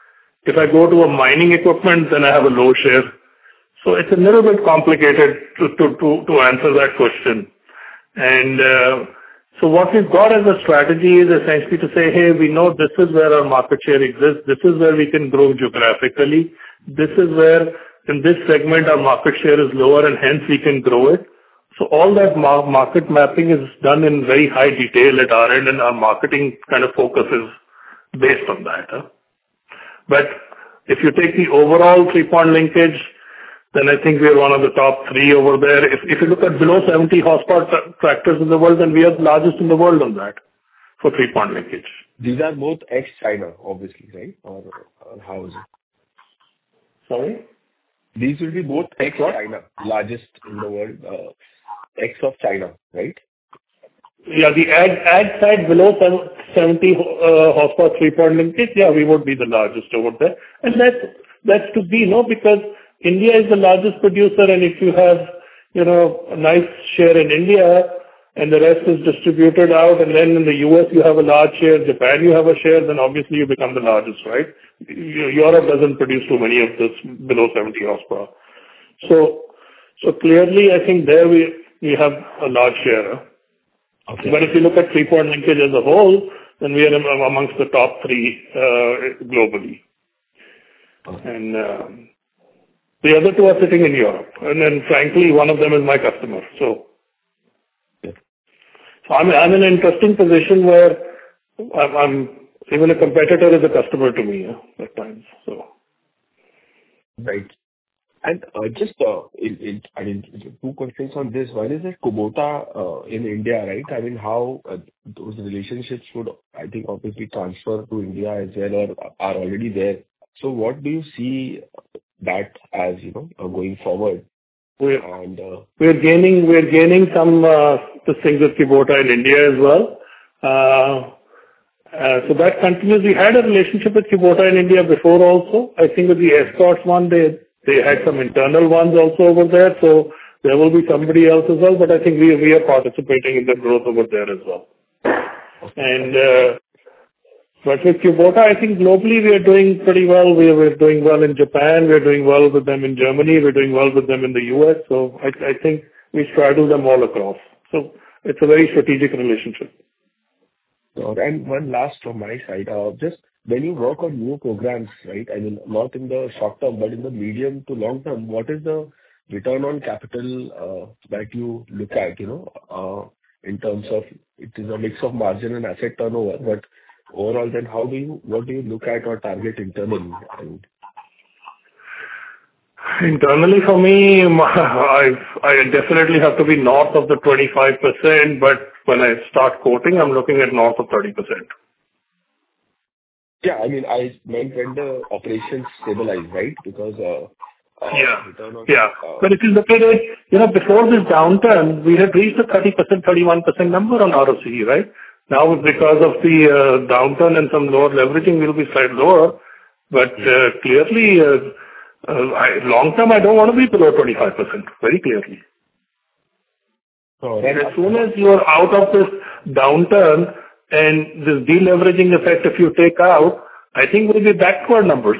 If I go to a mining equipment, then I have a low share. So it's a little bit complicated to to to, to answer that question. And uh, so what we've got as a strategy is essentially to say, hey, we know this is where our market share exists. This is where we can grow geographically. This is where in this segment our market share is lower, and hence we can grow it. So all that mar- market mapping is done in very high detail at our end, and our marketing kind of focus is based on that. Huh? But if you take the overall three-point linkage, then I think we are one of the top three over there. If if you look at below seventy horsepower tra- tractors in the world, then we are the largest in the world on that for three-point linkage. These are both ex-China, obviously, right? Or, or how is it? Sorry? These will be both ex-China, largest in the world, uh, ex of China, right? Yeah, the ag ag side below seventy uh, horsepower three-point linkage, yeah, we would be the largest over there. And that's that's to be, no, because India is the largest producer, and if you have, you know, a nice share in India and the rest is distributed out, and then in the U S you have a large share, Japan you have a share, then obviously you become the largest, right? Europe doesn't produce too many of this below seventy horsepower. So, so clearly, I think there we we have a large share. Okay. But if you look at three-point linkage as a whole, then we are amongst the top three uh, globally. Okay. And um, the other two are sitting in Europe. And then, frankly, one of them is my customer. So, yeah. so I'm, I'm in an interesting position where I'm, I'm even a competitor is a customer to me yeah, at times. So, right. And uh, just, uh, in, in, I mean, two questions on this. One is that Kubota uh, in India, right? I mean, how uh, those relationships would, I think, obviously transfer to India as well, or are already there. So what do you see that as, you know, uh, going forward? We're, and, uh, we're gaining, we're gaining some uh, the things with Kubota in India as well. Uh, uh, so that continues. We had a relationship with Kubota in India before also. I think with the Escorts one, they They had some internal ones also over there, so there will be somebody else as well, but I think we we are participating in the growth over there as well. And uh, but with Kubota, I think globally we are doing pretty well. We are we're doing well in Japan, we are doing well with them in Germany, we're doing well with them in the U S, so I, I think we straddle them all across. So it's a very strategic relationship. And one last from my side, uh, just when you work on new programs, right, I mean, not in the short term, but in the medium to long term, what is the return on capital uh, that you look at, you know, uh, in terms of it is a mix of margin and asset turnover, but overall then how do you, what do you look at or target internally? And internally for me, I I definitely have to be north of the twenty-five percent, but when I start quoting, I'm looking at north of thirty percent. Yeah, I mean, I meant when the operations stabilize, right? Because, uh, uh, yeah, on, yeah. Uh, but if you look at it, you know, before this downturn, we had reached a thirty percent, thirty-one percent number on R O C E, right? Now, because of the uh, downturn and some lower leveraging, we'll be slightly lower. But uh, clearly, uh, uh, I, long term, I don't want to be below twenty-five percent, very clearly. Oh, and as soon as you are out of this downturn and this deleveraging effect, if you take out, I think we'll be back to our numbers.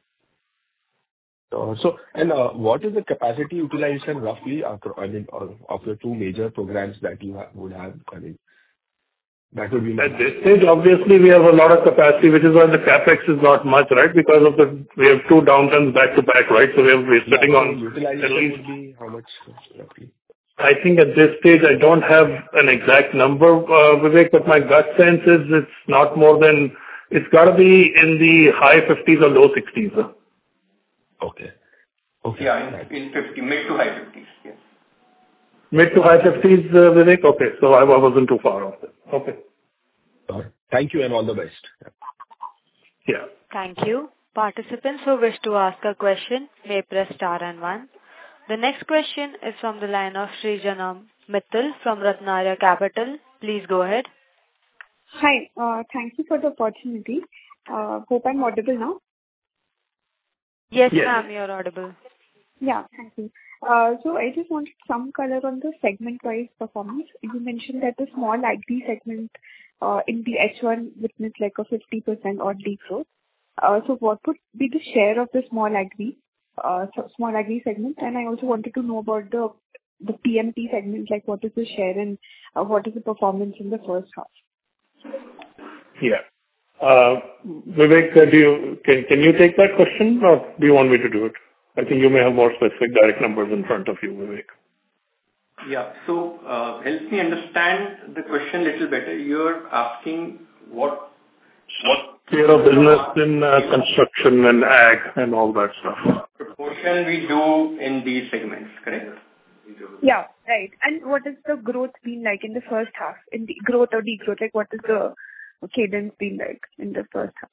Uh, so, and uh, what is the capacity utilization roughly of, I mean, of, of your two major programs that you ha- would have? I mean, that would be my At this stage, obviously, we have a lot of capacity, which is why the capex is not much, right? Because of the, we have two downturns back to back, right? So we have, we're sitting yeah, on utilization at least, would be how much roughly? I think at this stage, I don't have an exact number, uh, Vivek, but my gut sense is it's not more than, it's got to be in the high fifties or low sixties. Okay. Okay. Yeah, in, in fifty, mid to high fifties. Yes. Mid to high fifties, uh, Vivek? Okay. So I wasn't too far off there. Okay. All right. Thank you and all the best. Yeah. Thank you. Participants who wish to ask a question may press star and one. The next question is from the line of Srijanam Mittal from Ratnaya Capital. Please go ahead. Hi. Uh, thank you for the opportunity. Uh, hope I'm audible now. Yes, Yes. ma'am, you're audible. Yeah, thank you. Uh, so I just wanted some color on the segment-wise performance. You mentioned that the small agri segment uh, in the H one witnessed like a fifty percent odd degrowth. Uh, so what would be the share of the small agri, uh, so small agri segment? And I also wanted to know about the the P M T segment, like what is the share and uh, what is the performance in the first half? Yeah. Uh, Vivek, uh, do you, can, can you take that question or do you want me to do it? I think you may have more specific direct numbers in front of you, Vivek. Yeah. So, uh, help me understand the question a little better. You're asking what what share of business in uh, construction and ag and all that stuff. Proportion we do in these segments, correct? Yeah, right. And what has the growth been like in the first half? In the growth or degrowth, like what is the cadence been like in the first half?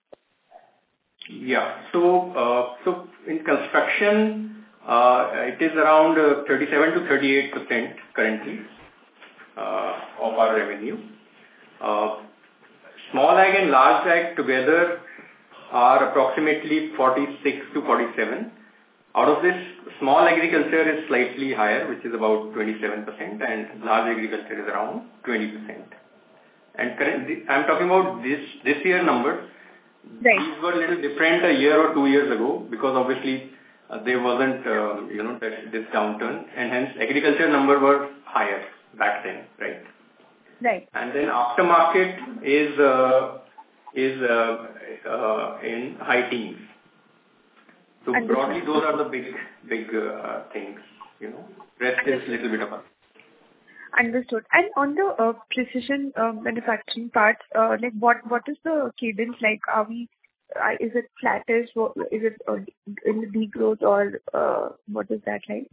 Yeah. So, uh, so in construction, uh, it is around uh, thirty-seven to thirty-eight percent currently uh, of our revenue. Uh, small ag and large ag together are approximately forty-six to forty-seven. Out of this, small agriculture is slightly higher, which is about twenty-seven percent, and large agriculture is around twenty percent. And currently, I'm talking about this this year numbers. Right. These were a little different a year or two years ago because obviously uh, there wasn't, uh, you know, that, this downturn, and hence agriculture number were higher back then, right? Right. And then aftermarket is uh, is uh, uh, in high teens. So Understood. broadly, those are the big big uh, things, you know. Rest is little bit of a. Understood. And on the uh, precision uh, manufacturing part, uh, like what what is the cadence like? Are we, uh, is it flattish? What- Is it uh, in the degrowth, or uh, what is that like?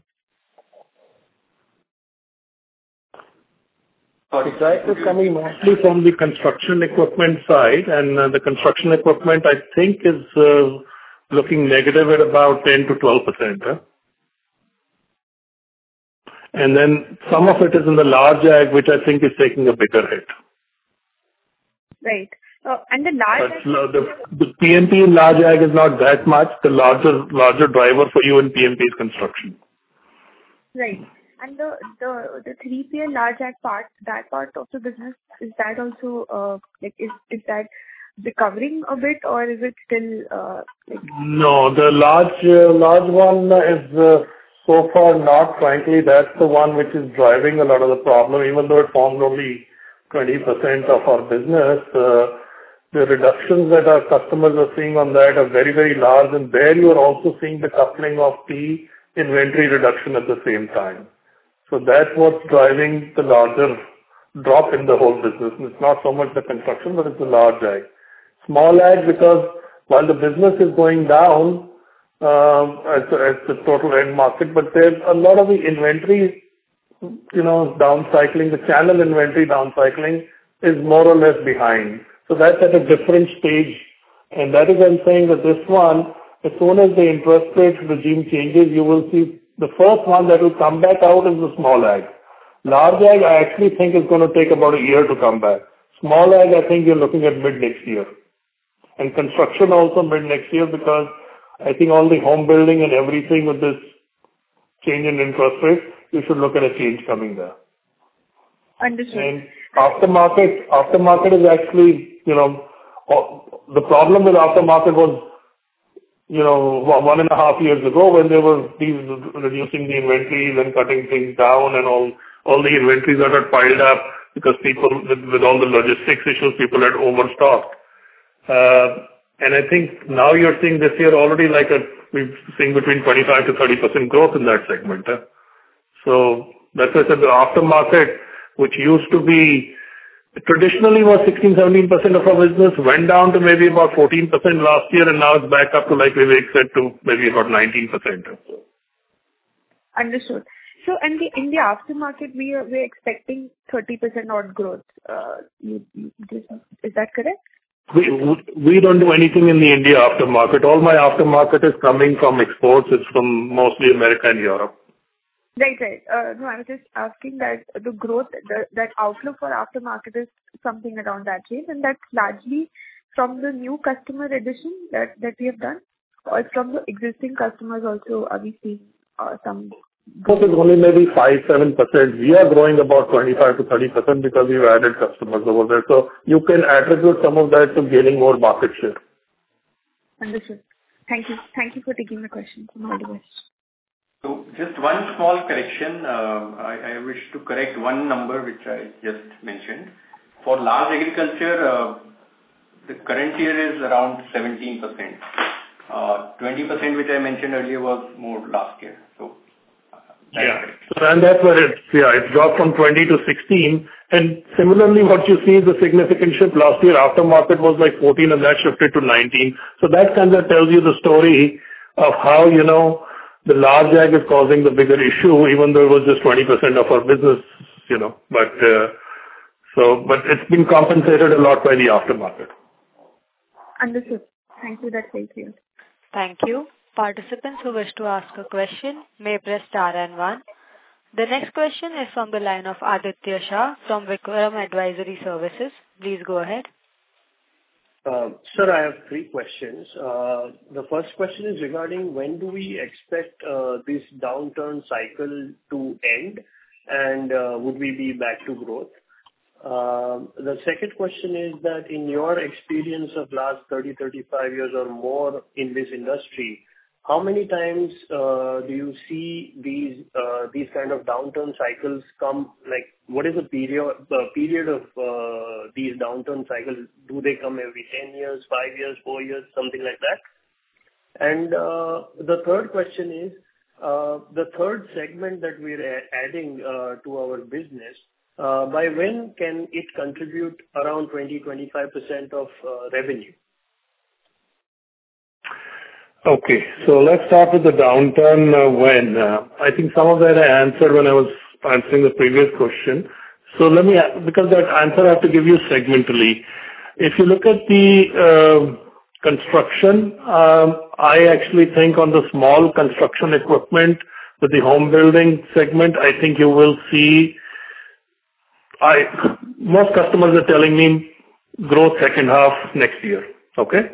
Sorry, So that is coming mostly from the construction equipment side, and uh, the construction equipment, I think, is uh, looking negative at about ten to twelve percent. Huh? And then some of it is in the large ag, which I think is taking a bigger hit. Right. Uh, and the large. But uh, the, the P M P in large ag is not that much. The larger larger driver for you in P M P is construction. Right. And the the the three P L large ag part, that part of the business, is that also uh, like is is that recovering a bit, or is it still uh, like? No, the large uh, large one is uh, so far not. Frankly, that's the one which is driving a lot of the problem. Even though it formed only twenty percent of our business, uh, the reductions that our customers are seeing on that are very, very large, and there you are also seeing the coupling of the inventory reduction at the same time. So that's what's driving the larger drop in the whole business. It's not so much the construction, but it's the large ag. Small ag, because while the business is going down um, as as the total end market, but there's a lot of the inventory, you know, down cycling, the channel inventory down cycling is more or less behind. So that's at a different stage. And that is why I'm saying that this one, as soon as the interest rate regime changes, you will see the first one that will come back out is the small ag. Large ag, I actually think is going to take about a year to come back. Small ag, I think you're looking at mid next year. And construction also mid next year, because I think all the home building and everything with this change in interest rates, you should look at a change coming there. Understood. And aftermarket, aftermarket is actually, you know, the problem with aftermarket was, you know, one and a half years ago when they were these reducing the inventories and cutting things down and all, all the inventories that had piled up because people, with, with all the logistics issues, people had overstocked. Uh, and I think now you're seeing this year already like a, we've seen between twenty-five to thirty percent growth in that segment. Huh? So that's why I said the aftermarket, which used to be traditionally was sixteen, seventeen percent of our business, went down to maybe about fourteen percent last year, and now it's back up to, like Vivek said, to maybe about nineteen percent. Understood. So, and the, in the aftermarket, we are, we're expecting thirty percent odd growth. Uh, you, you, this, is that correct? We we don't do anything in the India aftermarket. All my aftermarket is coming from exports. It's from mostly America and Europe. Right, right. Uh, no, I was just asking that the growth, the, that outlook for aftermarket is something around that range, and that's largely from the new customer addition that, that we have done, or from the existing customers also. Are we seeing uh, some? Growth is only maybe five, seven percent. We are growing about twenty-five to thirty percent because we've added customers over there. So you can attribute some of that to gaining more market share. Understood. Thank you. Thank you for taking the question. All the best. So just one small correction. Uh, I, I wish to correct one number which I just mentioned. For large agriculture, uh, the current year is around seventeen percent. Uh, twenty percent which I mentioned earlier was more last year. So Yeah. So and that's where it's, yeah, it's dropped from twenty to sixteen. And similarly, what you see is a significant shift. Last year, aftermarket was like fourteen, and that shifted to nineteen. So that kind of tells you the story of how, you know, the large ag is causing the bigger issue, even though it was just twenty percent of our business, you know. But, uh so, but it's been compensated a lot by the aftermarket. Understood. Thank you. That's very clear. Thank you. Participants who wish to ask a question may press star and one. The next question is from the line of Aditya Shah from Vikram Advisory Services. Please go ahead. Uh, Sir, I have three questions. Uh, The first question is regarding when do we expect uh, this downturn cycle to end, and uh, would we be back to growth? Um, The second question is that in your experience of last thirty, thirty-five years or more in this industry, how many times uh, do you see these uh, these kind of downturn cycles come? Like, what is the period the period of uh, these downturn cycles? Do they come every ten years, five years, four years, something like that? And uh, the third question is, uh, the third segment that we're a- adding uh, to our business, uh, by when can it contribute around twenty to twenty-five percent of uh, revenue? Okay, so let's start with the downturn. uh, When uh, I think some of that I answered when I was answering the previous question. So let me, because that answer I have to give you segmentally. If you look at the uh, construction, um, I actually think on the small construction equipment with the home building segment, I think you will see, I most customers are telling me growth second half next year. Okay?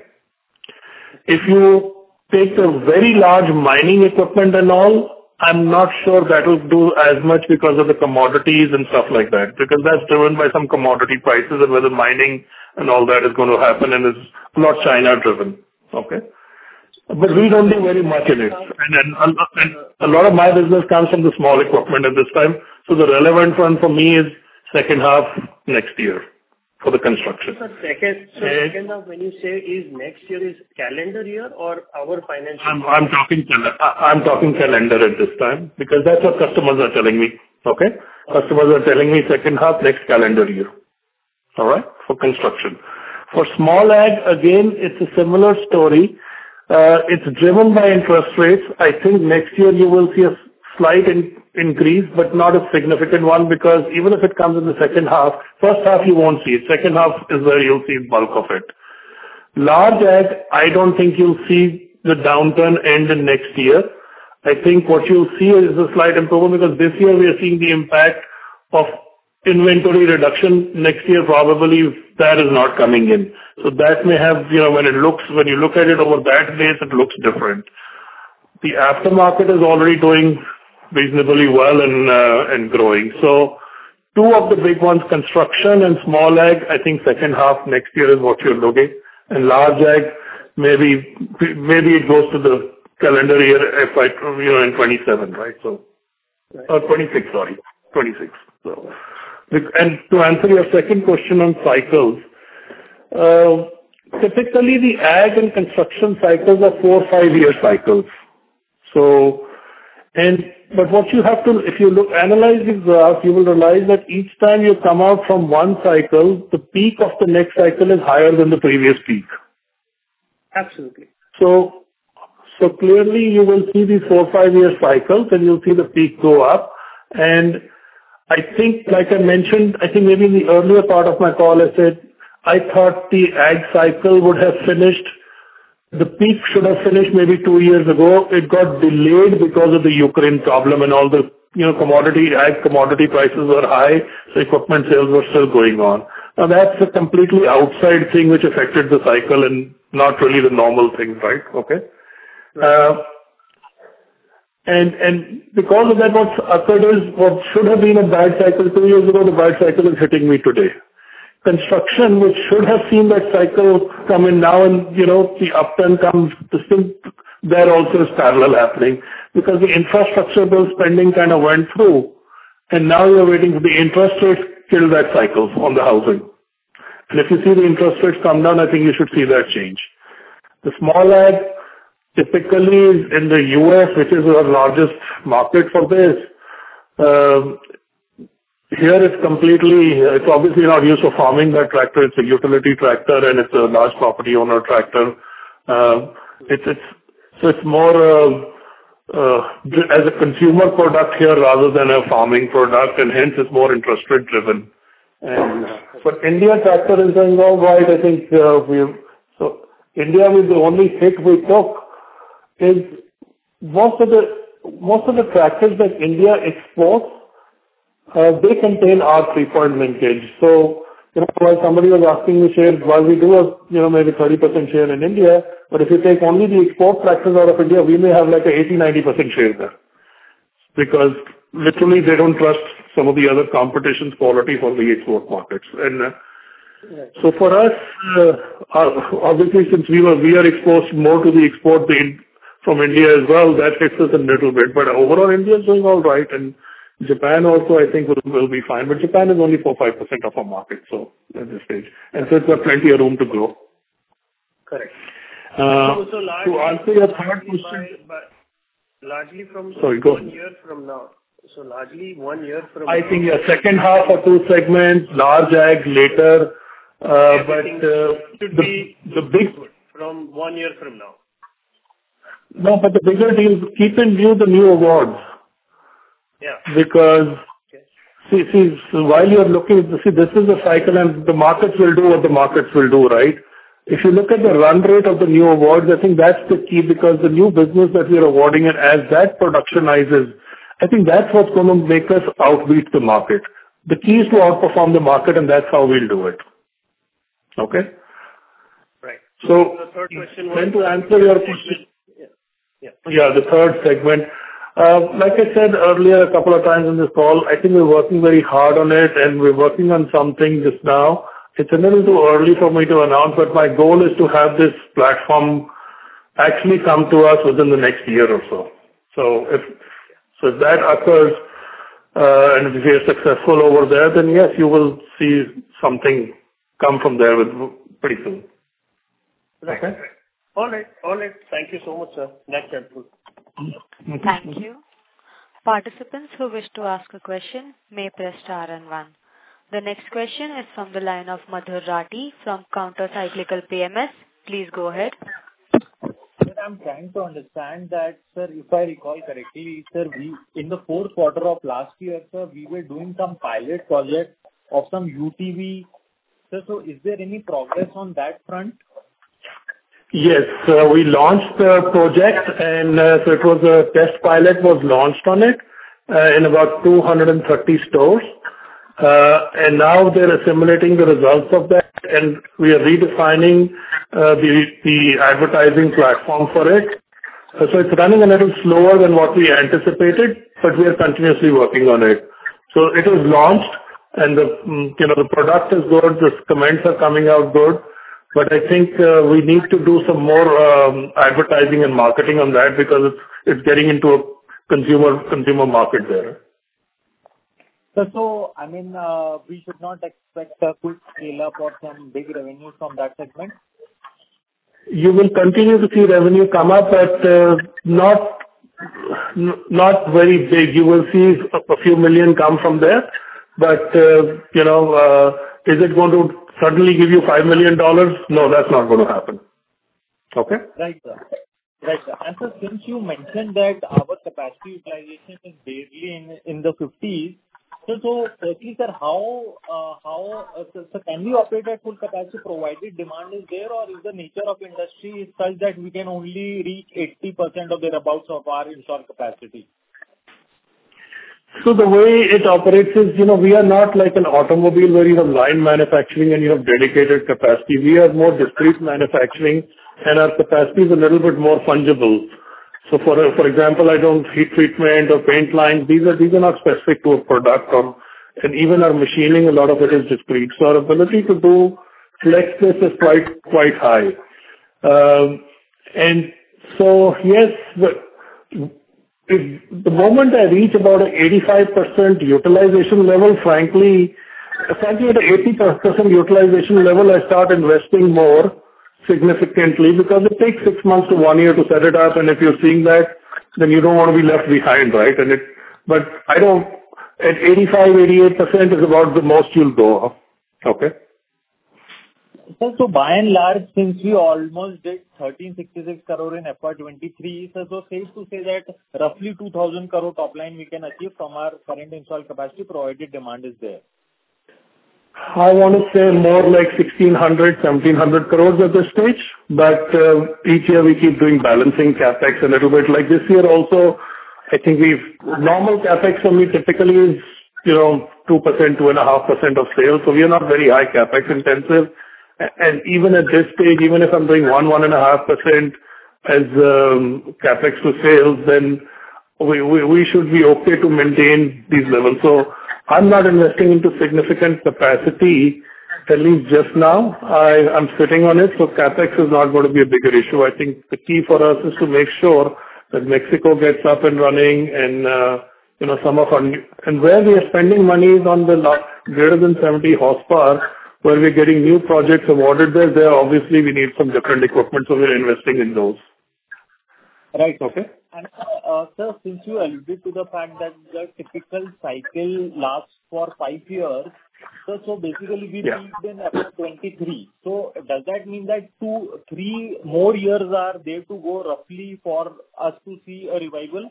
If you take the very large mining equipment and all, I'm not sure that will do as much because of the commodities and stuff like that, because that's driven by some commodity prices and whether mining and all that is going to happen, and it's not China driven. Okay? But we don't do very much in it. And, and, and a lot of my business comes from the small equipment at this time. So the relevant one for me is second half next year for the construction. So second, so second half, when you say is next year, is calendar year or our financial? I'm I'm talking cal- I'm talking calendar at this time, because that's what customers are telling me. Okay? Customers are telling me second half next calendar year. All right? For construction. For small ag, again, it's a similar story. Uh, It's driven by interest rates. I think next year you will see a slight in- increase, but not a significant one, because even if it comes in the second half, first half you won't see it. Second half is where you'll see bulk of it. Large ag, I don't think you'll see the downturn end in next year. I think what you'll see is a slight improvement, because this year we are seeing the impact of inventory reduction. Next year, probably that is not coming in. So that may have, you know, when it looks, when you look at it over that base, it looks different. The aftermarket is already doing reasonably well and uh, and growing. So two of the big ones, construction and small ag, I think second half next year is what you're looking. And large ag, maybe maybe it goes to the calendar year F Y, you know, in twenty-seven, right? So, or twenty-six, sorry, twenty-six. So, and to answer your second question on cycles, uh, typically the ag and construction cycles are four, five-year cycles. So, and but what you have to, if you look, analyze the graph, you will realize that each time you come out from one cycle, the peak of the next cycle is higher than the previous peak. Absolutely. So, so clearly you will see these four, five-year cycles, and you'll see the peak go up. And I think, like I mentioned, I think maybe in the earlier part of my call, I said I thought the ag cycle would have finished. The peak should have finished maybe two years ago. It got delayed because of the Ukraine problem and all the, you know, commodity, ag commodity prices were high, so equipment sales were still going on. Now, that's a completely outside thing which affected the cycle and not really the normal thing, right? Okay. Uh, and and because of that, what occurred is what should have been a bad cycle two years ago, the bad cycle is hitting me today. Construction, which should have seen that cycle come in now and, you know, the upturn comes, this thing, there also is parallel happening, because the infrastructure bill spending kind of went through, and now you're waiting for the interest rates kill that cycle on the housing. And if you see the interest rates come down, I think you should see that change. The small ag typically is in the U S, which is our largest market for this. Um, Here it's completely, it's obviously not used for farming, that tractor. It's a utility tractor, and it's a large property owner tractor. Uh, It's it's so it's more uh, uh, as a consumer product here rather than a farming product, and hence it's more interest rate driven. And uh, but India tractor is doing all right. I think uh, we've so India was the only hit we took is most of the most of the tractors that India exports, Uh, they contain R three-point linkage. So, you know, while somebody was asking me share, while we do a, you know, maybe thirty percent share in India, but if you take only the export tractors out of India, we may have like a eighty to ninety percent share there. Because literally they don't trust some of the other competition's quality for the export markets. And uh, so for us, uh, obviously since we were, we are exposed more to the export from India as well, that hits us a little bit. But overall India is doing all right, and Japan also, I think, will, will be fine. But Japan is only four to five percent of our market, so at this stage. And so it's got plenty of room to grow. Correct. Uh, so, so to answer your third question... By, by, largely from Sorry, go one year from now. So largely one year from I now. think, yeah, second half or two segments, large ag later. Uh, but uh, should the, be the big... from one year from now. No, but the bigger deal, keep in view the new awards. Yeah. Because, see, see, so while you're looking, see, this is a cycle and the markets will do what the markets will do, right? If you look at the run rate of the new awards, I think that's the key, because the new business that we are awarding, and as that productionizes, I think that's what's going to make us outbeat the market. The key is to outperform the market, and that's how we'll do it. Okay? Right. So, the third question was then to answer your question, yeah, yeah, yeah, the third segment. Uh, Like I said earlier a couple of times in this call, I think we're working very hard on it, and we're working on something just now. It's a little too early for me to announce, but my goal is to have this platform actually come to us within the next year or so. So if so if that occurs, uh, and if we are successful over there, then yes, you will see something come from there with pretty soon. Right. Okay? All right. All right. Thank you so much, sir. That's helpful. Thank you. Participants who wish to ask a question may press star and one. The next question is from the line of Madhur Rathi from Counter Cyclical P M S. Please go ahead. Sir, I'm trying to understand that, sir, if I recall correctly, sir, we in the fourth quarter of last year, sir, we were doing some pilot project of some U T V. Sir, so is there any progress on that front? Yes, uh, we launched the project, and uh, so it was a test pilot was launched on it uh, in about two hundred thirty stores. Uh, and now they're assimilating the results of that, and we are redefining uh, the the advertising platform for it. Uh, so it's running a little slower than what we anticipated, but we are continuously working on it. So it is launched, and the mm, you know the product is good. The comments are coming out good. But I think uh, we need to do some more um, advertising and marketing on that, because it's it's getting into a consumer consumer market there. So, so I mean, uh, we should not expect a quick scale up or some big revenue from that segment? You will continue to see revenue come up, but uh, not n- not very big. You will see a a few million come from there. But uh, you know, uh, is it going to suddenly give you five million dollars? No, that's not going to happen. Okay? Right, sir. Right, sir. And so since you mentioned that our capacity utilization is barely in in the fifties, so so firstly, sir, how uh, how uh, so, so can we operate at full capacity provided demand is there, or is the nature of industry such that we can only reach eighty percent of thereabouts of our installed capacity? So the way it operates is, you know, we are not like an automobile where you have line manufacturing and you have dedicated capacity. We are more discrete manufacturing, and our capacity is a little bit more fungible. So for for example, I don't heat treatment or paint lines. These are these are not specific to a product, or and even our machining, a lot of it is discrete. So our ability to do flex this is quite quite high. Um, and so yes, the If the moment I reach about an eighty-five percent utilization level, frankly, frankly at an eighty percent utilization level, I start investing more significantly, because it takes six months to one year to set it up, and if you're seeing that, then you don't want to be left behind, right? And it, but I don't, at eighty-five, eighty-eight percent is about the most you'll go. Okay? Sir, so by and large, since we almost did thirteen sixty-six crore in F Y twenty-three, sir, so safe to say that roughly two thousand crore top line we can achieve from our current installed capacity, provided demand is there. I want to say more like sixteen hundred, seventeen hundred crores at this stage, but uh, each year we keep doing balancing CapEx a little bit. Like this year also, I think we've normal CapEx for me typically is, you know, two percent, two point five percent of sales. So we are not very high CapEx intensive. And even at this stage, even if I'm doing one, one and a half percent as um, CapEx to sales, then we, we, we should be okay to maintain these levels. So I'm not investing into significant capacity, at least just now. I, I'm sitting on it, so CapEx is not going to be a bigger issue. I think the key for us is to make sure that Mexico gets up and running and, uh, you know, some of our new, and where we are spending money is on the lot, greater than seventy horsepower, where we're getting new projects awarded there. There, obviously, we need some different equipment, so we're investing in those. Right. Okay. And, uh, sir, since you alluded to the fact that the typical cycle lasts for five years, so, so basically we Yeah. peaked in F Y twenty-three. So does that mean that two, three more years are there to go roughly for us to see a revival?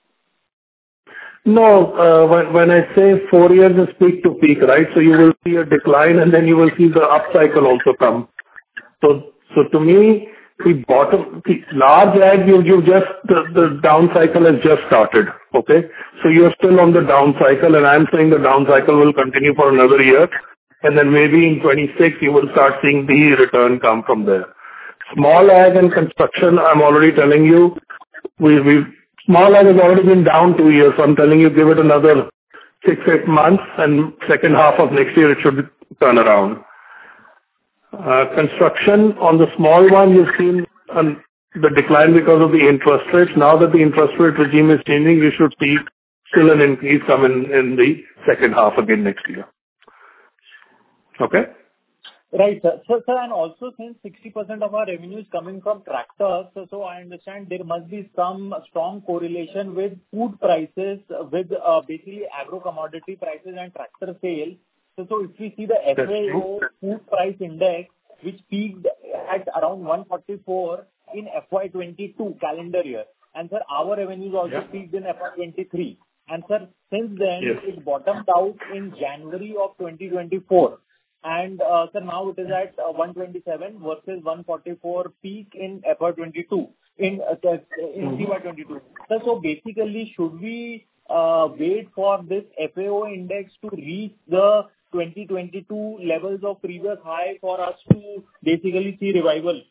No, uh, when, when I say four years is peak to peak, right? So you will see a decline and then you will see the up cycle also come. So, so to me, the bottom, the large ag, you, you just, the, the down cycle has just started, okay? So you're still on the down cycle, and I'm saying the down cycle will continue for another year, and then maybe in twenty-six you will start seeing the return come from there. Small ag and construction, I'm already telling you, we, we, small ag has already been down two years, so I'm telling you, give it another six, eight months, and second half of next year it should turn around. Uh, construction, on the small one, you've seen um, the decline because of the interest rates. Now that the interest rate regime is changing, you should see still an increase come in, in the second half again next year. Okay? Right, sir. So, sir, and also since sixty percent of our revenue is coming from tractors, so, so I understand there must be some strong correlation with food prices, with uh, basically agro-commodity prices and tractor sales. So, so if we see the F A O food price index, which peaked at around one forty-four in F Y twenty-two calendar year, and sir, our revenues also yeah. peaked in F Y twenty-three. And sir, since then, yes. it bottomed out in January of twenty twenty-four. And uh, sir, now it is at uh, one twenty-seven versus one forty-four peak in F Y twenty-two, in, uh, in C Y twenty-two. So, so basically, should we uh, wait for this F A O index to reach the twenty twenty-two levels of previous high for us to basically see revival?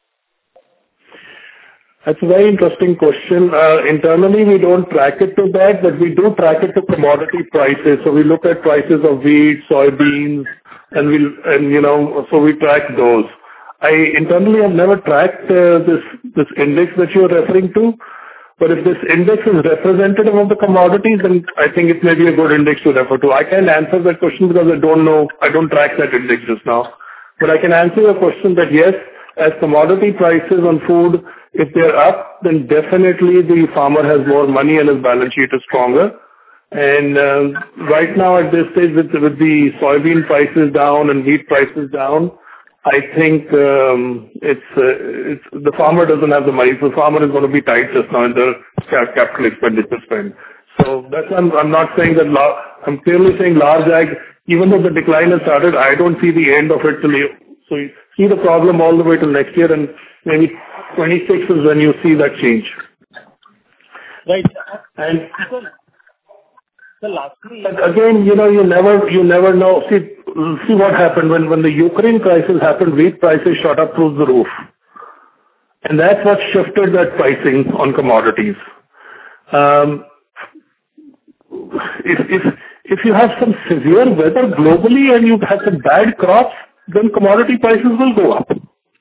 That's a very interesting question. Uh, internally, we don't track it to that, but we do track it to commodity prices. So we look at prices of wheat, soybeans, and we, and you know, so we track those. I internally have never tracked uh, this this index that you're referring to, but if this index is representative of the commodities, then I think it may be a good index to refer to. I can't answer that question because I don't know, I don't track that index just now. But I can answer your question that yes, as commodity prices on food, if they're up, then definitely the farmer has more money and his balance sheet is stronger. And uh, right now at this stage, with, with the soybean prices down and wheat prices down, I think um, it's, uh, it's the farmer doesn't have the money. So the farmer is going to be tight just now in the capital expenditure spend. So that's I'm, I'm not saying that. La- I'm clearly saying large ag. Even though the decline has started, I don't see the end of it till you. So you see the problem all the way till next year, and maybe twenty-six is when you see that change. Right. And so, so lastly, again, you know, you never, you never know. See, see what happened when when the Ukraine crisis happened. Wheat prices shot up through the roof, and that's what shifted that pricing on commodities. Um, if if if you have some severe weather globally and you have some bad crops, then commodity prices will go up.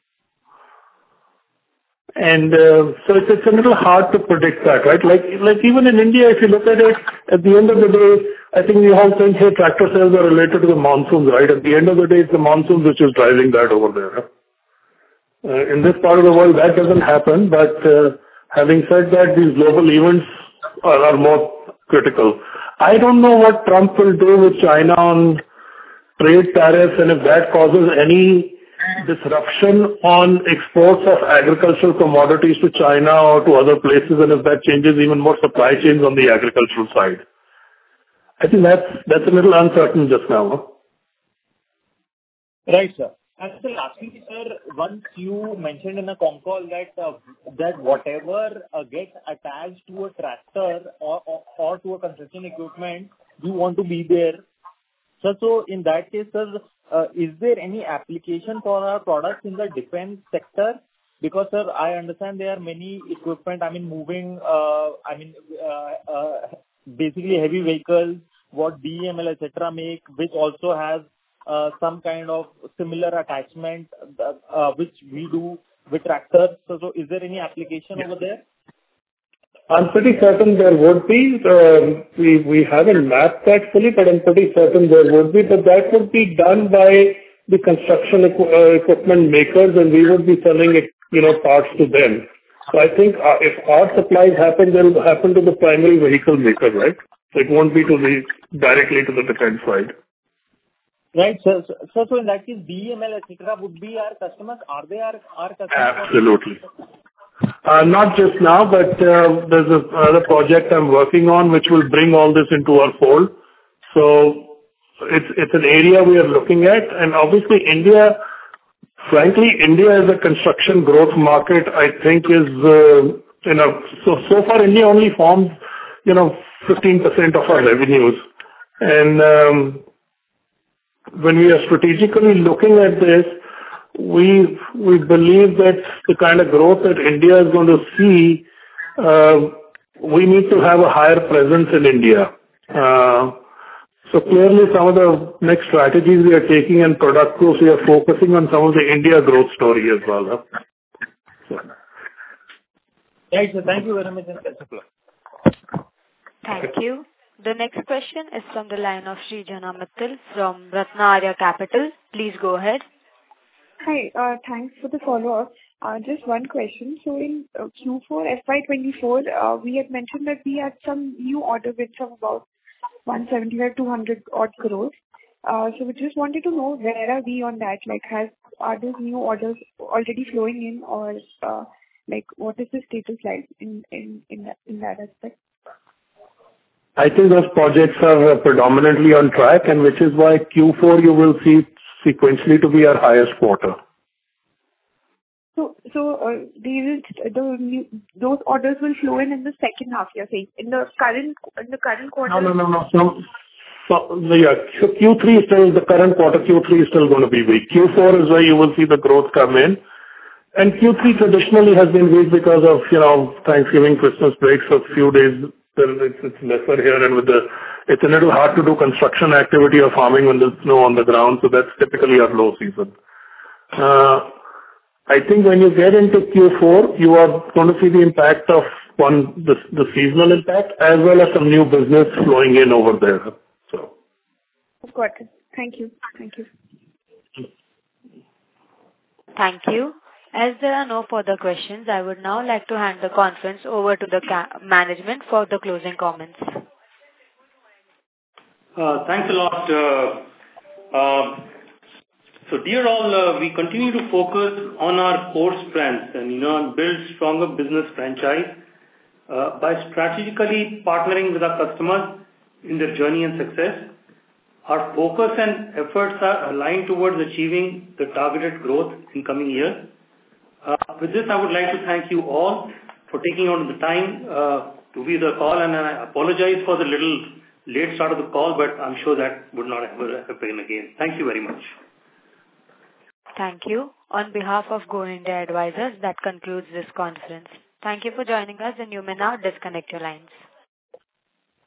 And uh, so it's, it's a little hard to predict that, right? Like like even in India, if you look at it, at the end of the day, I think we all think, hey, tractor sales are related to the monsoons, right? At the end of the day, it's the monsoons which is driving that over there. Uh, in this part of the world, that doesn't happen. But uh, having said that, these global events are, are more critical. I don't know what Trump will do with China on trade tariffs, and if that causes any disruption on exports of agricultural commodities to China or to other places, and if that changes even more supply chains on the agricultural side. I think that's that's a little uncertain just now. Huh? Right, sir. And so lastly, sir, once you mentioned in a con call that uh, that whatever uh, gets attached to a tractor or, or, or to a construction equipment, you want to be there. So, so in that case, sir, uh, is there any application for our products in the defense sector? Because, sir, I understand there are many equipment, I mean, moving, uh, I mean, uh, uh, basically heavy vehicles, what D M L, et cetera make, which also has Uh, some kind of similar attachment uh, uh, which we do with tractors. So, so is there any application over there? I'm pretty certain there would be. Uh, we we haven't mapped that fully, but I'm pretty certain there would be. But that would be done by the construction equ- uh, equipment makers, and we would be selling it, you know, parts to them. So I think uh, if our supplies happen, they'll happen to the primary vehicle maker, right? So it won't be to the directly to the defense side. Right, sir. So, so, so in that case, D M L, et cetera, would be our customers. Are they our, our customers? Absolutely. Uh, not just now, but uh, there's a, another project I'm working on which will bring all this into our fold. So it's it's an area we are looking at, and obviously India, frankly, India is a construction growth market. I think is uh, you know so so far India only forms you know fifteen percent of our revenues, and um, when we are strategically looking at this, we we believe that the kind of growth that India is going to see, uh, we need to have a higher presence in India. Uh, so clearly, some of the next strategies we are taking and product groups, we are focusing on some of the India growth story as well. Huh? So. Right, sir. Thank you very much. Thank you. The next question is from the line of Srijana Mittal from Ratnarya Capital. Please go ahead. Hi, uh, thanks for the follow-up. Uh, just one question. So in uh, Q four F Y twenty-four, uh, we had mentioned that we had some new order wins of about one seventy-five to two hundred odd crores. Uh, so we just wanted to know where are we on that? Like, has are those new orders already flowing in, or uh, like what is the status like in in in that in that aspect? I think those projects are predominantly on track, and which is why Q four you will see sequentially to be our highest quarter. So, so uh, these the new, those orders will flow in in the second half. You're saying in the current in the current quarter? No, no, no, no. So, so yeah, so Q three is still the current quarter. Q three is still going to be weak. Q four is where you will see the growth come in, and Q three traditionally has been weak because of you know Thanksgiving, Christmas breaks, a few days. It's, it's lesser here, and with the it's a little hard to do construction activity or farming when there's snow on the ground, so that's typically our low season. Uh, I think when you get into Q four, you are going to see the impact of one the, the seasonal impact as well as some new business flowing in over there. So, got it. Thank you. Thank you. Thank you. As there are no further questions, I would now like to hand the conference over to the ca- management for the closing comments. Uh, thanks a lot. Uh, uh, so, dear all, uh, we continue to focus on our core strengths and you know build stronger business franchise uh, by strategically partnering with our customers in their journey and success. Our focus and efforts are aligned towards achieving the targeted growth in coming years. Uh, with this, I would like to thank you all for taking out the time uh, to be the call, and I apologize for the little late start of the call, but I'm sure that would not ever happen again. Thank you very much. Thank you. On behalf of Go India Advisors, that concludes this conference. Thank you for joining us, and you may now disconnect your lines.